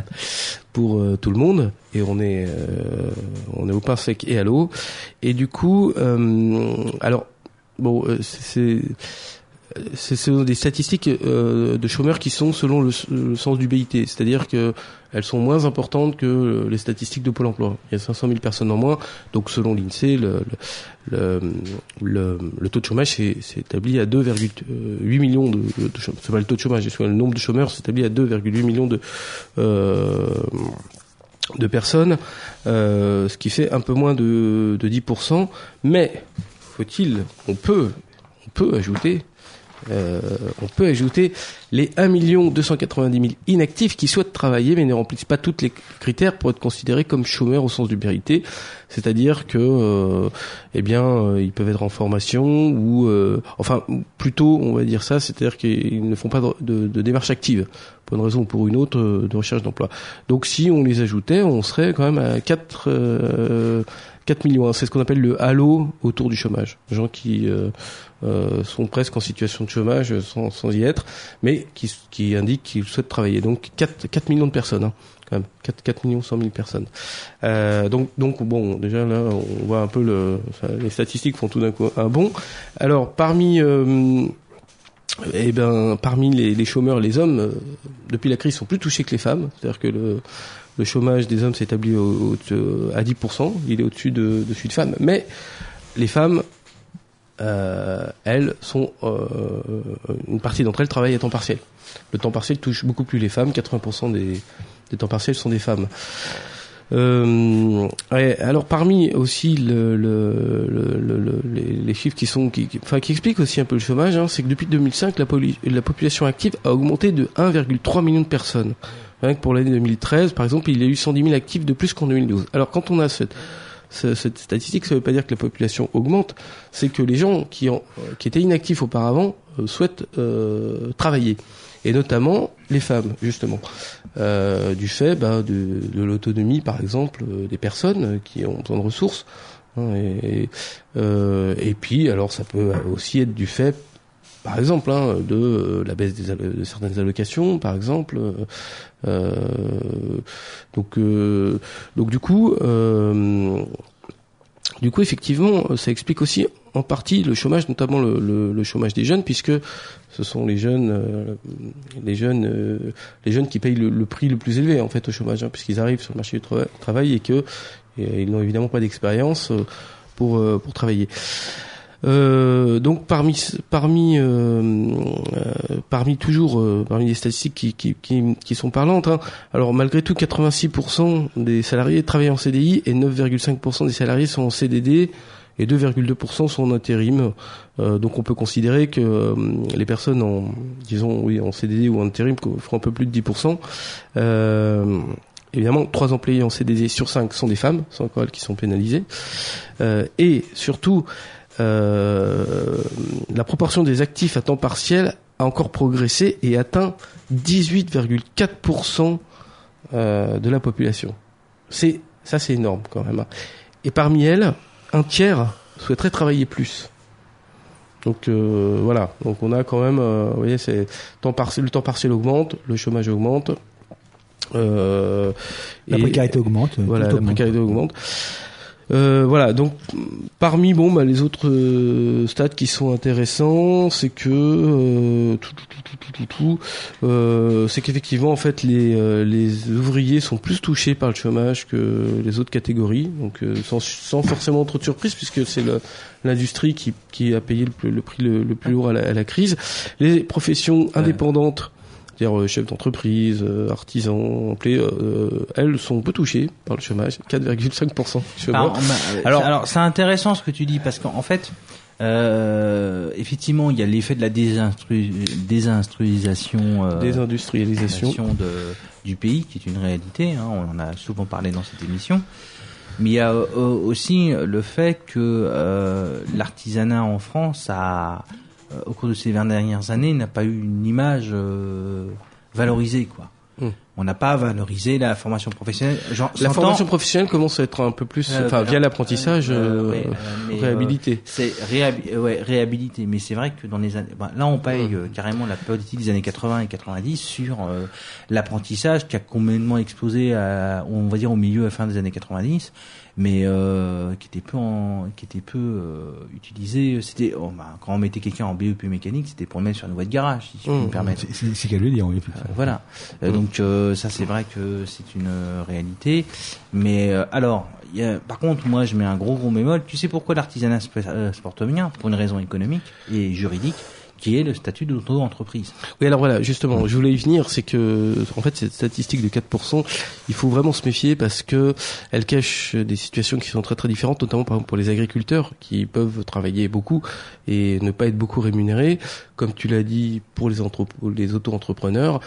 pour euh, tout le monde et on est euh, on est au pain sec et à l'eau. Et du coup, euh, alors bon, euh, c'est c'est c'est des statistiques euh, de chômeurs qui sont selon le, le sens du B I T, c'est-à-dire que elles sont moins importantes que les statistiques de Pôle emploi. Il y a cinq cent mille personnes en moins, donc selon l'INSEE, le, le, le, le taux de chômage s'est, s'est établi à deux virgule huit millions de, de chômeurs. C'est pas le taux de chômage, c'est le nombre de chômeurs s'établit à deux virgule huit millions de euh, de personnes, euh, ce qui fait un peu moins de, de dix pour cent. Mais faut-il, on peut, on peut ajouter. Euh, on peut ajouter les un million deux cent quatre-vingt-dix mille inactifs qui souhaitent travailler mais ne remplissent pas tous les critères pour être considérés comme chômeurs au sens du B I T, c'est-à-dire que euh, eh bien euh, ils peuvent être en formation ou euh, enfin plutôt on va dire ça, c'est-à-dire qu'ils ne font pas de, de, de démarche active pour une raison ou pour une autre euh, de recherche d'emploi. Donc si on les ajoutait, on serait quand même à quatre euh, quatre millions. C'est ce qu'on appelle le halo autour du chômage. Les gens qui euh, euh, sont presque en situation de chômage sans, sans y être, mais qui, qui indiquent qu'ils souhaitent travailler. Donc quatre millions de personnes, hein, quand même. quatre millions cent mille personnes. Euh, donc, donc bon, déjà là, on voit un peu le, ça, les statistiques font tout d'un coup un bond. Alors parmi euh, eh ben, parmi les, les chômeurs, les hommes, euh, depuis la crise, sont plus touchés que les femmes. C'est-à-dire que le Le chômage des hommes s'établit au, au, à dix pour cent, il est au-dessus de, de celui de femmes. Mais les femmes, euh, elles, sont euh, une partie d'entre elles travaillent à temps partiel. Le temps partiel touche beaucoup plus les femmes, quatre-vingts pour cent des, des temps partiels sont des femmes. Euh, ouais, alors parmi aussi le, le, le, le, les, les chiffres qui sont, qui, qui, enfin qui expliquent aussi un peu le chômage, hein, c'est que depuis deux mille cinq, la, poli, la population active a augmenté de un virgule trois million de personnes. Rien que pour l'année deux mille treize, par exemple, il y a eu cent dix mille actifs de plus qu'en deux mille douze. Alors quand on a cette, cette, cette statistique, ça ne veut pas dire que la population augmente, c'est que les gens qui, ont, qui étaient inactifs auparavant euh, souhaitent euh, travailler. Et notamment les femmes, justement, euh, du fait bah, de, de l'autonomie, par exemple, euh, des personnes qui ont besoin de ressources. Hein, et, euh, et puis, alors, ça peut aussi être du fait, par exemple, hein, de euh, la baisse des allo- de certaines allocations, par exemple. Euh, donc, euh, donc, du coup, euh, du coup, effectivement, ça explique aussi en partie le chômage, notamment le, le, le chômage des jeunes, puisque ce sont les jeunes, euh, les jeunes, euh, les jeunes qui payent le, le prix le plus élevé en fait au chômage, hein, puisqu'ils arrivent sur le marché du tra- travail et que et, ils n'ont évidemment pas d'expérience euh, pour euh, pour travailler. Euh, donc parmi parmi euh, euh, parmi toujours euh, parmi les statistiques qui qui qui, qui sont parlantes, hein, alors malgré tout quatre-vingt-six pour cent des salariés travaillent en C D I et neuf virgule cinq pour cent des salariés sont en C D D et deux virgule deux pour cent sont en intérim. Euh, donc on peut considérer que euh, les personnes en disons oui en C D D ou en intérim feront un peu plus de dix pour cent. Euh, Évidemment, trois employés en C D D sur cinq sont des femmes, c'est encore elles qui sont pénalisées. Euh, et surtout, euh, la proportion des actifs à temps partiel a encore progressé et atteint dix-huit virgule quatre pour cent euh, de la population. C'est ça, c'est énorme quand même. Et parmi elles, un tiers souhaiterait travailler plus. Donc euh, voilà, donc on a quand même, euh, vous voyez, c'est temps partiel, le temps partiel augmente, le chômage augmente, euh, la et, précarité augmente. Voilà, la augmente. précarité augmente. Euh, voilà, donc parmi bon bah les autres euh, stats qui sont intéressants, c'est que euh, tout tout tout tout tout, tout euh, c'est qu'effectivement en fait les euh, les ouvriers sont plus touchés par le chômage que les autres catégories, donc euh, sans sans forcément trop de surprise puisque c'est le, l'industrie qui qui a payé le, le prix le, le plus lourd à la, à la crise. Les professions indépendantes, c'est-à-dire chefs d'entreprise, euh, artisans, employés, euh, elles sont peu touchées par le chômage, quatre virgule cinq pour cent chômage. Alors, alors, alors c'est intéressant ce que tu dis parce qu'en fait, euh, effectivement, il y a l'effet de la désinstru- désinstruisation, euh, désindustrialisation de, du pays, qui est une réalité. Hein, on en a souvent parlé dans cette émission. Mais il y a euh, aussi le fait que euh, l'artisanat en France a au cours de ces vingt dernières années, n'a pas eu une image euh, valorisée, quoi. Mmh. On n'a pas valorisé la formation professionnelle. Genre, la formation professionnelle commence à être un peu plus, enfin, euh, via l'apprentissage, euh, ouais, euh, réhabilité. Euh, c'est réhabi- ouais, réhabilité. Mais c'est vrai que dans les années, ben, là, on paye mmh. euh, carrément la politique des années quatre-vingts et quatre-vingt-dix sur euh, l'apprentissage qui a complètement explosé, à, on va dire, au milieu, à la fin des années quatre-vingt-dix. Mais euh, qui était peu en, qui était peu euh, utilisé. C'était oh, bah, quand on mettait quelqu'un en B E P mécanique, c'était pour le mettre sur une voie de garage, si je mmh, peux me permettre. C'est, c'est, c'est qu'à le dire, oui. Euh, voilà. Mmh. Euh, donc euh, ça, c'est vrai que c'est une euh, réalité. Mais euh, alors, y a, par contre, moi, je mets un gros gros bémol. Tu sais pourquoi l'artisanat se, euh, se porte bien? Pour une raison économique et juridique, qui est le statut d'auto-entreprise. Oui, alors voilà, justement, je voulais y venir, c'est que, en fait, cette statistique de quatre pour cent, il faut vraiment se méfier parce que elle cache des situations qui sont très très différentes, notamment par exemple pour les agriculteurs qui peuvent travailler beaucoup et ne pas être beaucoup rémunérés, comme tu l'as dit pour les entrep- les auto-entrepreneurs,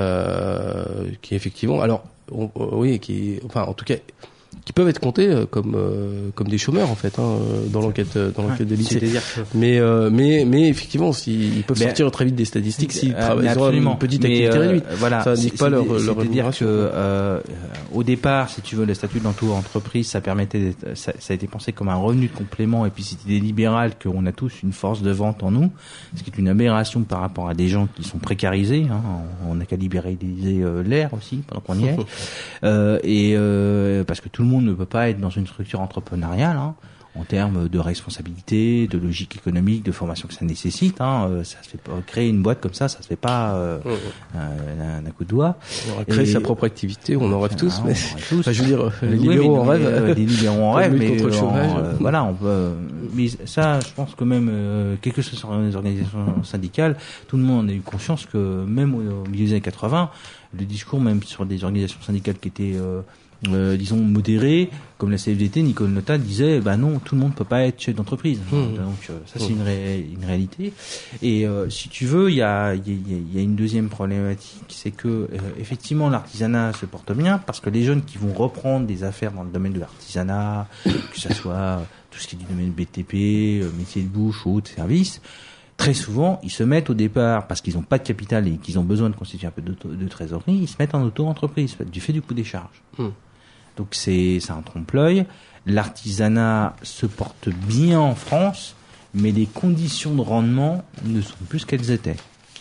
euh, qui effectivement, alors, on, oui, qui, enfin, en tout cas, qui peuvent être comptés comme euh, comme des chômeurs en fait hein, dans l'enquête dans l'enquête de l'I N S E E. Que... Mais euh, mais mais effectivement, s'ils ils peuvent mais, sortir très vite des statistiques s'ils euh, travaillent sur une petite activité euh, réduite. Voilà, ça n'indique pas leur c'est, leur rémunération. C'est-à-dire que euh, au départ, si tu veux, le statut d'auto-entreprise, ça permettait, ça, ça a été pensé comme un revenu de complément. Et puis c'était des libérales qu'on a tous une force de vente en nous, ce qui est une aberration par rapport à des gens qui sont précarisés. Hein. On n'a qu'à libéraliser euh, l'air aussi pendant qu'on y est. euh, et euh, parce que tout le monde ne peut pas être dans une structure entrepreneuriale hein, en termes de responsabilité, de logique économique, de formation que ça nécessite. Hein, euh, ça se fait pas créer une boîte comme ça, ça se fait pas euh, mmh. euh, d'un coup de doigt. On aurait créé et, sa propre activité, on en rêve tous. Ah, mais tous. Enfin, je veux dire, les oui, libéraux en rêvent. rêvent. Les libéraux en rêvent, mais contre le chômage. Euh, voilà, on peut. Mais ça, je pense que même, euh, quelles que soient les organisations syndicales, tout le monde a eu conscience que même au, au milieu des années quatre-vingts, le discours même sur des organisations syndicales qui étaient euh, Euh, disons modérés, comme la C F D T, Nicole Notat disait, bah non, tout le monde peut pas être chef d'entreprise. Mmh. Donc euh, ça c'est mmh. une, ré- une réalité. Et euh, si tu veux, il y a, il y, a, il y a une deuxième problématique, c'est que euh, effectivement l'artisanat se porte bien parce que les jeunes qui vont reprendre des affaires dans le domaine de l'artisanat, que ça soit tout ce qui est du domaine B T P, euh, métier de bouche ou autres services, très souvent, ils se mettent au départ, parce qu'ils n'ont pas de capital et qu'ils ont besoin de constituer un peu de, de trésorerie, ils se mettent en auto-entreprise, du fait du coût des charges. Mmh. Donc c'est, c'est un trompe-l'œil. L'artisanat se porte bien en France, mais les conditions de rendement ne sont plus ce qu'elles étaient.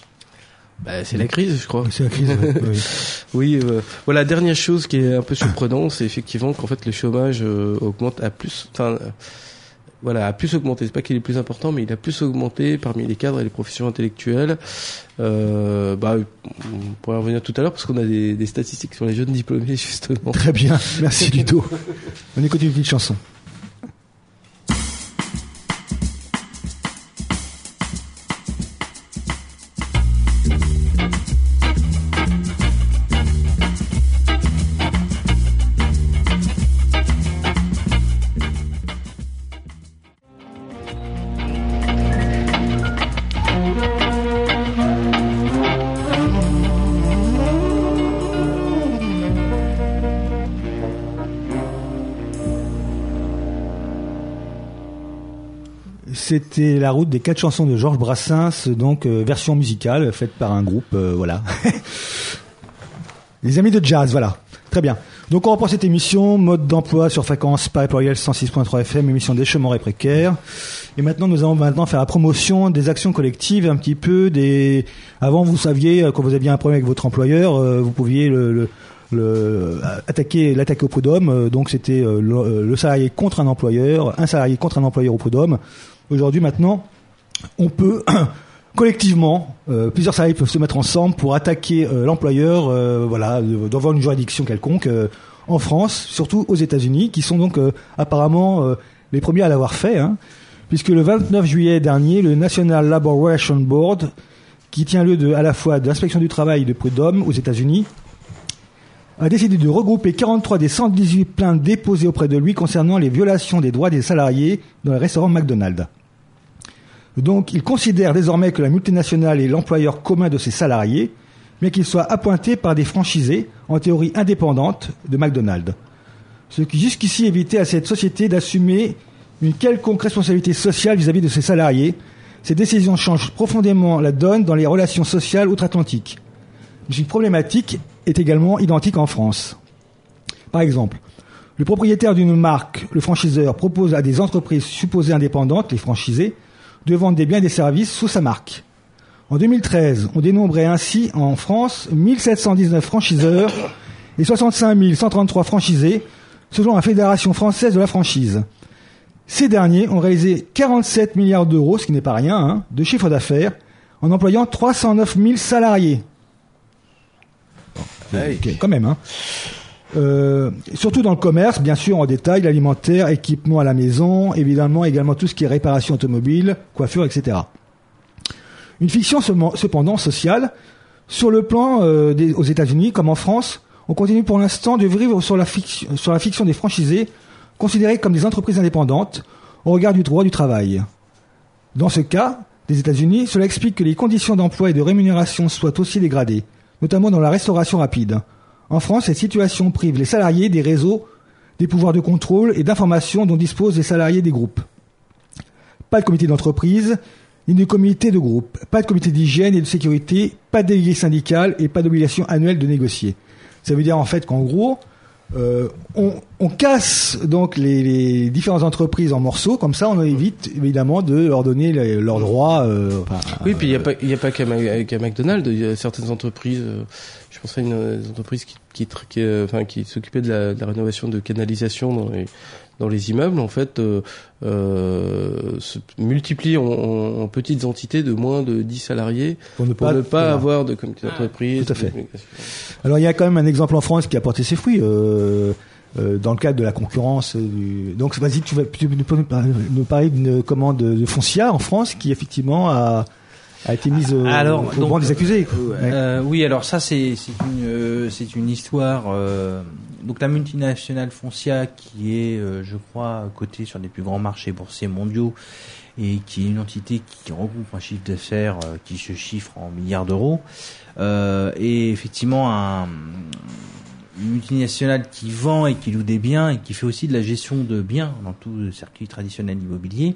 Bah, c'est la crise, je crois. C'est la crise, oui. oui. oui euh, voilà, dernière chose qui est un peu surprenante, c'est effectivement qu'en fait le chômage euh, augmente à plus... Enfin, euh, voilà, a plus augmenté. C'est pas qu'il est plus important, mais il a plus augmenté parmi les cadres et les professions intellectuelles. Euh, bah, on pourrait en revenir tout à l'heure parce qu'on a des, des statistiques sur les jeunes diplômés, justement. Très bien. Merci Ludo. On écoute une petite chanson. C'était la route des quatre chansons de Georges Brassens, donc euh, version musicale faite par un groupe, euh, voilà. Les amis de jazz, voilà. Très bien. Donc on reprend cette émission, mode d'emploi sur fréquence Paris Pluriel cent six point trois F M, émission des chômeurs et précaires. Et maintenant nous allons maintenant faire la promotion des actions collectives, un petit peu des. Avant vous saviez quand vous aviez un problème avec votre employeur, euh, vous pouviez le, le, le attaquer l'attaquer au prud'homme. Euh, donc c'était euh, le, le salarié contre un employeur, un salarié contre un employeur au prud'homme. Aujourd'hui maintenant, on peut collectivement, euh, plusieurs salariés peuvent se mettre ensemble pour attaquer euh, l'employeur, euh, voilà, devant une juridiction quelconque, euh, en France, surtout aux États-Unis, qui sont donc euh, apparemment euh, les premiers à l'avoir fait, hein, puisque le vingt-neuf juillet dernier, le National Labor Relations Board, qui tient lieu de, à la fois de l'inspection du travail et de prud'homme aux États-Unis, a décidé de regrouper quarante-trois des cent dix-huit plaintes déposées auprès de lui concernant les violations des droits des salariés dans les restaurants McDonald's. Donc, il considère désormais que la multinationale est l'employeur commun de ses salariés, mais qu'il soit appointé par des franchisés, en théorie indépendantes, de McDonald's. Ce qui jusqu'ici évitait à cette société d'assumer une quelconque responsabilité sociale vis-à-vis de ses salariés. Ces décisions changent profondément la donne dans les relations sociales outre-Atlantique. Une problématique est également identique en France. Par exemple, le propriétaire d'une marque, le franchiseur, propose à des entreprises supposées indépendantes, les franchisés, de vendre des biens et des services sous sa marque. En deux mille treize, on dénombrait ainsi en France mille sept cent dix-neuf franchiseurs et soixante-cinq mille cent trente-trois franchisés, selon la Fédération française de la franchise. Ces derniers ont réalisé quarante-sept milliards d'euros, ce qui n'est pas rien, hein, de chiffre d'affaires, en employant trois cent neuf mille salariés. Hey. Okay, quand même, hein. Euh, surtout dans le commerce, bien sûr, en détail, l'alimentaire, équipement à la maison, évidemment, également tout ce qui est réparation automobile, coiffure, et cetera. Une fiction cependant sociale, sur le plan euh, des, aux États-Unis comme en France, on continue pour l'instant de vivre sur la fiction, sur la fiction des franchisés, considérés comme des entreprises indépendantes au regard du droit du travail. Dans ce cas, des États-Unis, cela explique que les conditions d'emploi et de rémunération soient aussi dégradées, notamment dans la restauration rapide. En France, cette situation prive les salariés des réseaux, des pouvoirs de contrôle et d'information dont disposent les salariés des groupes. Pas de comité d'entreprise, ni de comité de groupe, pas de comité d'hygiène et de sécurité, pas de délégué syndical et pas d'obligation annuelle de négocier. Ça veut dire en fait qu'en gros, euh, on, on casse donc les, les différentes entreprises en morceaux, comme ça on évite évidemment de leur donner les, leurs droits. Euh, enfin, oui, puis il n'y a euh, pas, il y a pas qu'à, qu'à McDonald's, il y a certaines entreprises. Euh, je pense à une, une entreprise qui, qui, qui, euh, enfin, qui s'occupait de la, de la rénovation de canalisation dans les, dans les immeubles, en fait, euh, euh, se multiplient en, en, en petites entités de moins de dix salariés pour ne pas, pour ne pas voilà. avoir de comité d'entreprise. Tout à fait. Alors il y a quand même un exemple en France qui a porté ses fruits. Euh, euh, dans le cadre de la concurrence du... donc vas-y, tu, vas, tu peux nous parler d'une commande de foncière en France qui effectivement a a été mise au, alors, au banc des accusés. Euh, oui, alors ça c'est c'est une euh, c'est une histoire. Euh, donc la multinationale Foncia, qui est, euh, je crois, cotée sur les plus grands marchés boursiers mondiaux et qui est une entité qui regroupe un chiffre d'affaires euh, qui se chiffre en milliards d'euros, euh, est effectivement un, une multinationale qui vend et qui loue des biens et qui fait aussi de la gestion de biens dans tout le circuit traditionnel immobilier.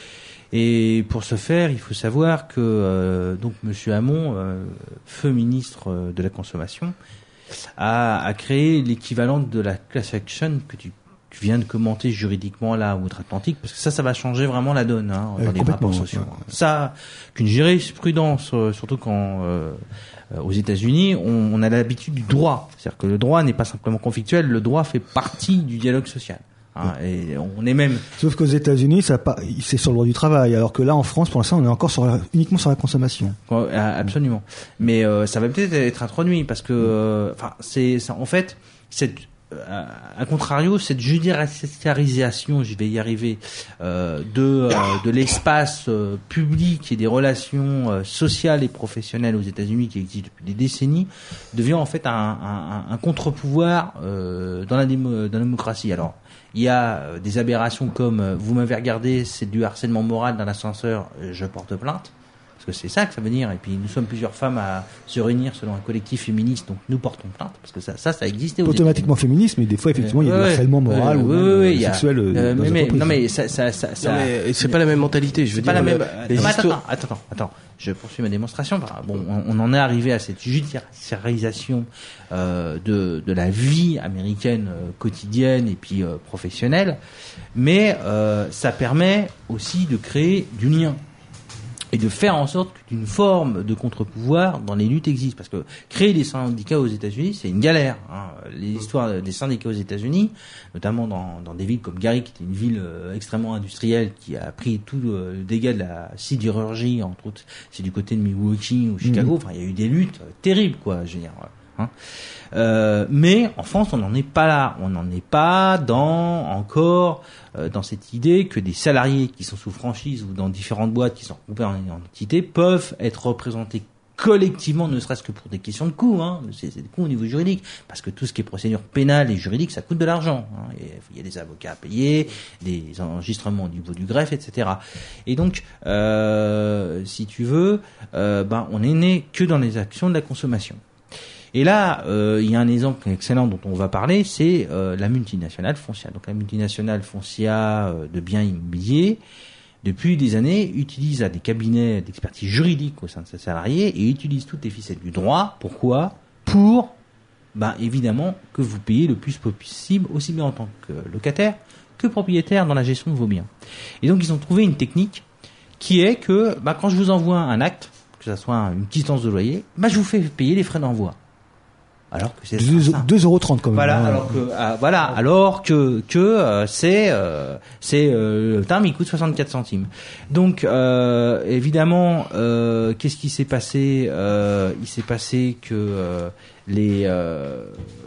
Et pour ce faire, il faut savoir que euh, donc Monsieur Hamon, euh, feu ministre de la Consommation, a, a créé l'équivalent de la class action que tu, tu viens de commenter juridiquement là outre-Atlantique, parce que ça, ça va changer vraiment la donne hein, dans euh, les rapports sociaux. Ouais. Ça, qu'une jurisprudence, surtout quand euh, aux États-Unis, on, on a l'habitude du droit, c'est-à-dire que le droit n'est pas simplement conflictuel, le droit fait partie du dialogue social. Hein, et on est même. Sauf qu'aux États-Unis, ça pas, c'est sur le droit du travail, alors que là, en France, pour l'instant, on est encore sur la, uniquement sur la consommation. Absolument. Mais euh, ça va peut-être être introduit parce que, enfin, euh, c'est, ça, en fait, cette, euh, à contrario, cette judiciarisation, je vais y arriver, euh, de euh, de l'espace euh, public et des relations euh, sociales et professionnelles aux États-Unis qui existent depuis des décennies, devient en fait un, un, un contre-pouvoir euh, dans la démo, dans la démocratie. Alors. Il y a des aberrations comme vous m'avez regardé, c'est du harcèlement moral dans l'ascenseur, je porte plainte. parce que c'est ça que ça veut dire. Et puis nous sommes plusieurs femmes à se réunir selon un collectif féministe, donc nous portons plainte parce que ça, ça, ça existait. Automatiquement féministe, mais des fois effectivement il y a ouais, du harcèlement moral ouais, ou ouais, même ouais, sexuel. Euh, dans mais, les mais, entreprises. non mais ça, ça, ça, ça Non, mais c'est pas la même mentalité. Je veux c'est dire, pas la même. les Non, mais attends, histoires- attends, attends, attends. Je poursuis ma démonstration. Enfin, bon, on, on en est arrivé à cette judiciarisation euh, de de la vie américaine euh, quotidienne et puis euh, professionnelle, mais euh, ça permet aussi de créer du lien et de faire en sorte qu'une forme de contre-pouvoir dans les luttes existe. Parce que créer des syndicats aux États-Unis, c'est une galère. Hein. Les histoires des syndicats aux États-Unis, notamment dans, dans des villes comme Gary, qui était une ville euh, extrêmement industrielle, qui a pris tout le, le dégât de la sidérurgie, entre autres, c'est du côté de Milwaukee ou Chicago. Mmh. Enfin, il y a eu des luttes euh, terribles, quoi, je veux dire. Hein. Euh, mais en France, on n'en est pas là. On n'en est pas dans encore euh, dans cette idée que des salariés qui sont sous franchise ou dans différentes boîtes qui sont regroupées en, en entités peuvent être représentés collectivement, ne serait-ce que pour des questions de coûts. Hein. C'est, c'est des coûts au niveau juridique, parce que tout ce qui est procédure pénale et juridique, ça coûte de l'argent. Hein. Et il y a des avocats à payer, des enregistrements au niveau du greffe, et cetera. Et donc, euh, si tu veux, euh, ben on est né que dans les actions de la consommation. Et là, euh, il y a un exemple excellent dont on va parler, c'est euh, la multinationale Foncia. Donc la multinationale Foncia euh, de biens immobiliers, depuis des années, utilise à des cabinets d'expertise juridique au sein de ses salariés et utilise toutes les ficelles du droit. Pourquoi ? Pour, ben évidemment, que vous payez le plus possible, aussi bien en tant que locataire que propriétaire dans la gestion de vos biens. Et donc ils ont trouvé une technique qui est que, ben, quand je vous envoie un acte, que ce soit une quittance de loyer, ben, je vous fais payer les frais d'envoi. Alors que c'est deux euros trente quand même. Voilà, hein. alors que ah, voilà, alors que que euh, c'est euh, c'est euh, le timbre il coûte soixante-quatre centimes. Donc euh, évidemment, euh, qu'est-ce qui s'est passé euh, Il s'est passé que euh, les euh,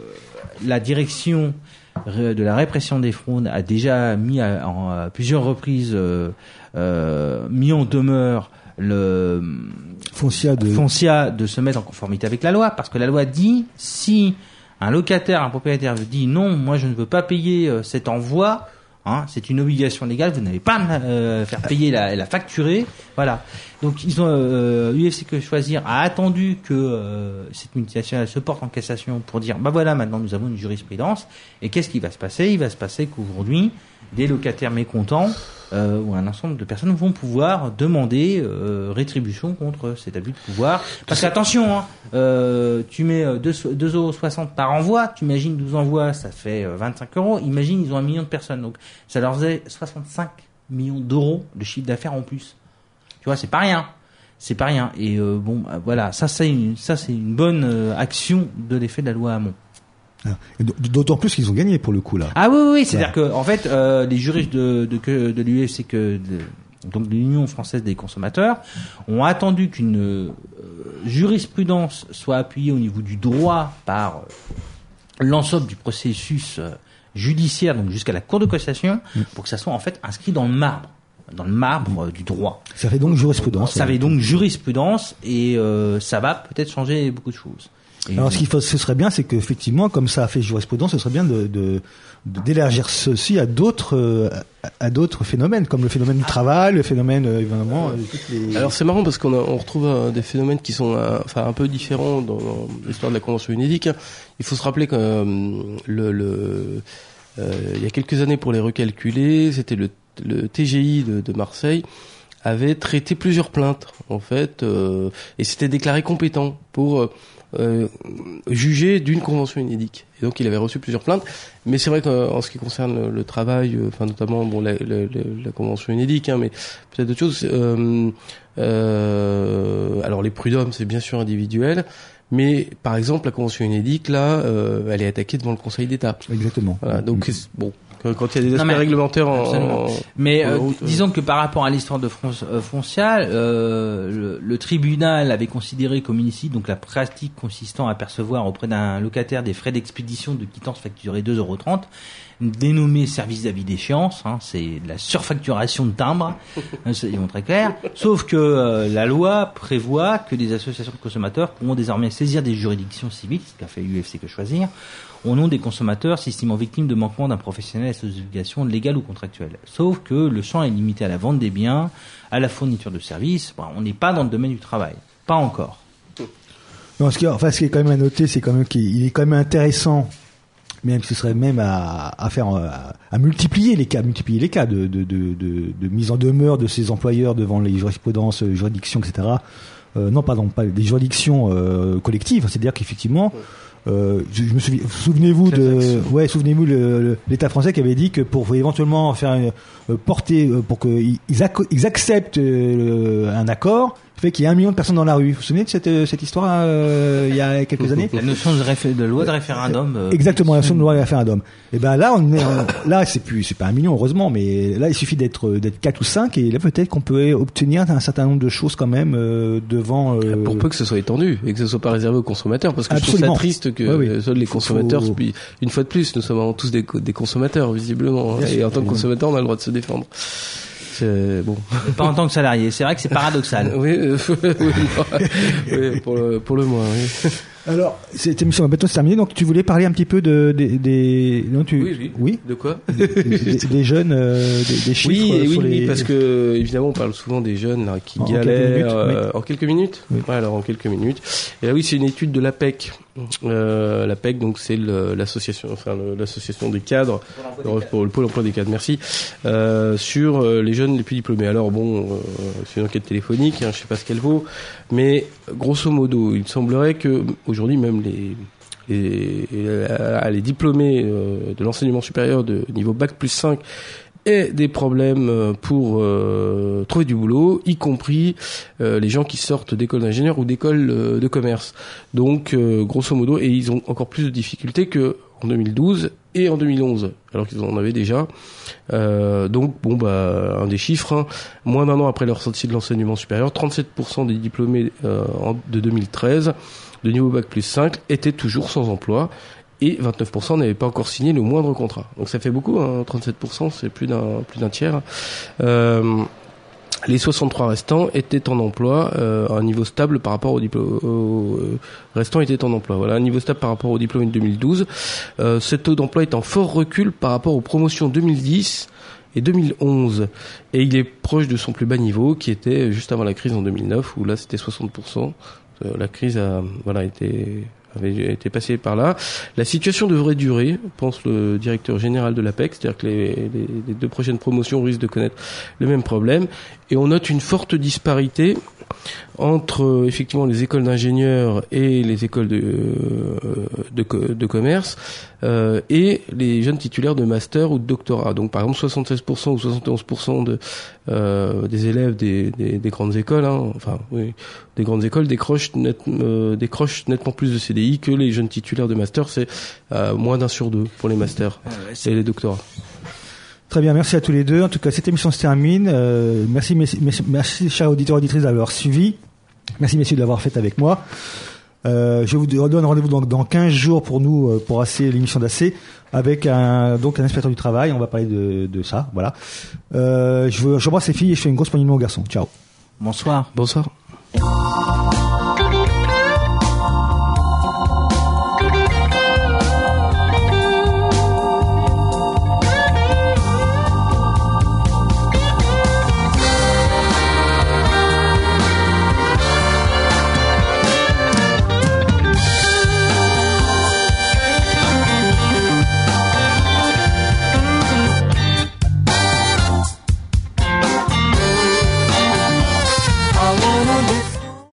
la direction de la répression des fraudes a déjà mis à, en, à plusieurs reprises euh, euh, mis en demeure le Foncia de Foncia de se mettre en conformité avec la loi, parce que la loi dit, si un locataire, un propriétaire dit non, moi je ne veux pas payer euh, cet envoi, hein, c'est une obligation légale, vous n'avez pas à euh, faire payer la, la facturer, voilà. Donc ils ont euh, U F C Que Choisir a attendu que euh, cette multinationale se porte en cassation pour dire bah voilà, maintenant nous avons une jurisprudence, et qu'est-ce qui va se passer ? Il va se passer qu'aujourd'hui des locataires mécontents euh, ou un ensemble de personnes vont pouvoir demander euh, rétribution contre cet abus de pouvoir. Parce qu'attention, hein, euh, tu mets deux euros soixante par envoi, tu imagines douze envois, ça fait vingt-cinq euros. Imagine, ils ont un million de personnes, donc ça leur faisait soixante-cinq millions d'euros de chiffre d'affaires en plus. Tu vois, c'est pas rien. C'est pas rien. Et euh, bon, voilà, ça c'est une, ça c'est une bonne euh, action de l'effet de la loi Hamon. Et d'autant plus qu'ils ont gagné pour le coup là. Ah oui, oui, oui, c'est-à-dire que en fait, euh, les juristes de de, de, de l'U F C Que de, donc de l'Union française des consommateurs ont attendu qu'une euh, jurisprudence soit appuyée au niveau du droit par euh, l'ensemble du processus euh, judiciaire, donc jusqu'à la Cour de cassation, mmh. pour que ça soit en fait inscrit dans le marbre. dans le marbre euh, du droit. Ça fait donc jurisprudence. Ça fait donc jurisprudence et euh, ça va peut-être changer beaucoup de choses. Et alors, ce qu'il faut, ce serait bien, c'est qu'effectivement, comme ça a fait jurisprudence, ce serait bien de, de, de d'élargir ceci à d'autres, euh, à, à d'autres phénomènes, comme le phénomène du travail, le phénomène, euh, évidemment. Euh, toutes les... Alors c'est marrant parce qu'on a, on retrouve euh, des phénomènes qui sont, euh, enfin, un peu différents dans, dans l'histoire de la Convention UNEDIC. Il faut se rappeler que euh, le, le euh, il y a quelques années, pour les recalculer, c'était le, le T G I de, de Marseille avait traité plusieurs plaintes en fait, euh, et s'était déclaré compétent pour euh, Euh, jugé d'une convention UNEDIC. Et donc il avait reçu plusieurs plaintes, mais c'est vrai qu'en ce qui concerne le, le travail, euh, enfin notamment bon la, la, la, la convention UNEDIC, hein, mais peut-être d'autres choses. Euh, euh, alors les prud'hommes c'est bien sûr individuel, mais par exemple la convention UNEDIC là, euh, elle est attaquée devant le Conseil d'État. Exactement. Voilà, donc mmh. bon. Quand il y a des aspects non, mais, réglementaires en, en mais en euh, route, disons que par rapport à l'histoire de France, euh, Foncia, euh, le, le tribunal avait considéré comme illicite donc la pratique consistant à percevoir auprès d'un locataire des frais d'expédition de quittance facturés deux euros trente, dénommé service d'avis d'échéance, hein, c'est de la surfacturation de timbres, c'est très clair. Sauf que euh, la loi prévoit que les associations de consommateurs pourront désormais saisir des juridictions civiles, ce qu'a fait U F C Que Choisir, au nom des consommateurs s'estimant victimes de manquements d'un professionnel à ses obligations légales ou contractuelles. Sauf que le champ est limité à la vente des biens, à la fourniture de services. Bon, on n'est pas dans le domaine du travail. Pas encore. Non, ce qui, enfin, ce qui est quand même à noter, c'est quand même qu'il est quand même intéressant, même ce serait même à, à faire, à, à multiplier les cas, multiplier les cas de, de, de, de, de mise en demeure de ces employeurs devant les jurisprudences, juridictions, et cetera. Euh, non, pardon, pas des juridictions euh, collectives. C'est-à-dire qu'effectivement, euh, je, je me souviens, souvenez-vous de, ouais, souvenez-vous le, le, l'État français qui avait dit que pour éventuellement faire une, euh, porter, euh, pour qu'ils ils acceptent euh, un accord, fait qu'il y a un million de personnes dans la rue. Vous vous souvenez de cette, cette histoire euh, il y a quelques années? La notion de, réfé- de loi de référendum. Euh, Exactement, la notion de loi de référendum. Et ben là, on est, on, là, c'est plus, c'est pas un million heureusement, mais là, il suffit d'être d'être quatre ou cinq, et là peut-être qu'on peut obtenir un certain nombre de choses quand même euh, devant. Euh, Pour peu que ce soit étendu et que ce soit pas réservé aux consommateurs, parce que Absolument. je trouve ça triste que oui, oui. seuls les consommateurs. Faut... Une fois de plus, nous sommes avant tous des, des consommateurs visiblement, hein, et en tant que consommateur, on a le droit de se défendre. C'est bon. Pas en tant que salarié. C'est vrai que c'est paradoxal. Oui, euh, oui, oui, pour le pour le moins. Oui. Alors, cette émission va bientôt se terminer, donc tu voulais parler un petit peu de des, des... non tu oui, oui. oui De quoi? des, des, des jeunes, euh, des, des chiffres. Oui, et sur oui, les... oui, parce que évidemment, on parle souvent des jeunes là qui En galèrent quelques minutes, euh, oui. en quelques minutes. Oui. Ouais, alors en quelques minutes. Et là, oui, c'est une étude de l'APEC. Euh, L'APEC, donc c'est le, l'association, enfin le, l'association des cadres pour, pour le pôle emploi des cadres. Merci. Euh, sur euh, les jeunes les plus diplômés. Alors bon, euh, c'est une enquête téléphonique. Hein, je sais pas ce qu'elle vaut, mais grosso modo, il semblerait que aujourd'hui même les les, les, les diplômés euh, de l'enseignement supérieur de niveau bac plus cinq aient des problèmes pour euh, trouver du boulot, y compris euh, les gens qui sortent d'écoles d'ingénieurs ou d'écoles euh, de commerce. Donc, euh, grosso modo, et ils ont encore plus de difficultés que en deux mille douze et en deux mille onze, alors qu'ils en avaient déjà. Euh, donc, bon, bah, un des chiffres, hein, moins d'un an après leur sortie de l'enseignement supérieur, trente-sept pour cent des diplômés euh, en, de deux mille treize de niveau bac plus cinq étaient toujours sans emploi. Et vingt-neuf pour cent n'avaient pas encore signé le moindre contrat. Donc ça fait beaucoup, hein, trente-sept pour cent, c'est plus d'un plus d'un tiers. Euh, les soixante-trois restants étaient en emploi, euh, à un niveau stable par rapport aux diplômes. Euh, restants étaient en emploi. Voilà, un niveau stable par rapport aux diplômés de deux mille douze. Euh, ce taux d'emploi est en fort recul par rapport aux promotions deux mille dix et deux mille onze. Et il est proche de son plus bas niveau, qui était juste avant la crise en deux mille neuf, où là c'était soixante pour cent. Euh, la crise a, voilà, été... avait été passé par là. La situation devrait durer, pense le directeur général de l'APEC, c'est-à-dire que les, les, les deux prochaines promotions risquent de connaître le même problème. Et on note une forte disparité entre euh, effectivement les écoles d'ingénieurs et les écoles de, euh, de, de commerce euh, et les jeunes titulaires de master ou de doctorat. Donc par exemple soixante-seize pour cent ou soixante et onze pour cent de, euh, des élèves des, des, des grandes écoles, hein, enfin oui, des grandes écoles décrochent, net, euh, décrochent nettement plus de C D I que les jeunes titulaires de master. C'est euh, moins d'un sur deux pour les masters ah ouais, et les doctorats. Très bien, merci à tous les deux. En tout cas, cette émission se termine. Euh, merci, merci, merci, chers auditeurs et auditrices, d'avoir suivi. Merci, messieurs, de l'avoir fait avec moi. Euh, je vous donne rendez-vous donc dans quinze jours pour nous, pour A C, l'émission d'A C, avec un, donc un inspecteur du travail. On va parler de, de ça, voilà. Euh, je veux, j'embrasse les filles et je fais une grosse poignée de mots aux garçons. Ciao. Bonsoir. Bonsoir.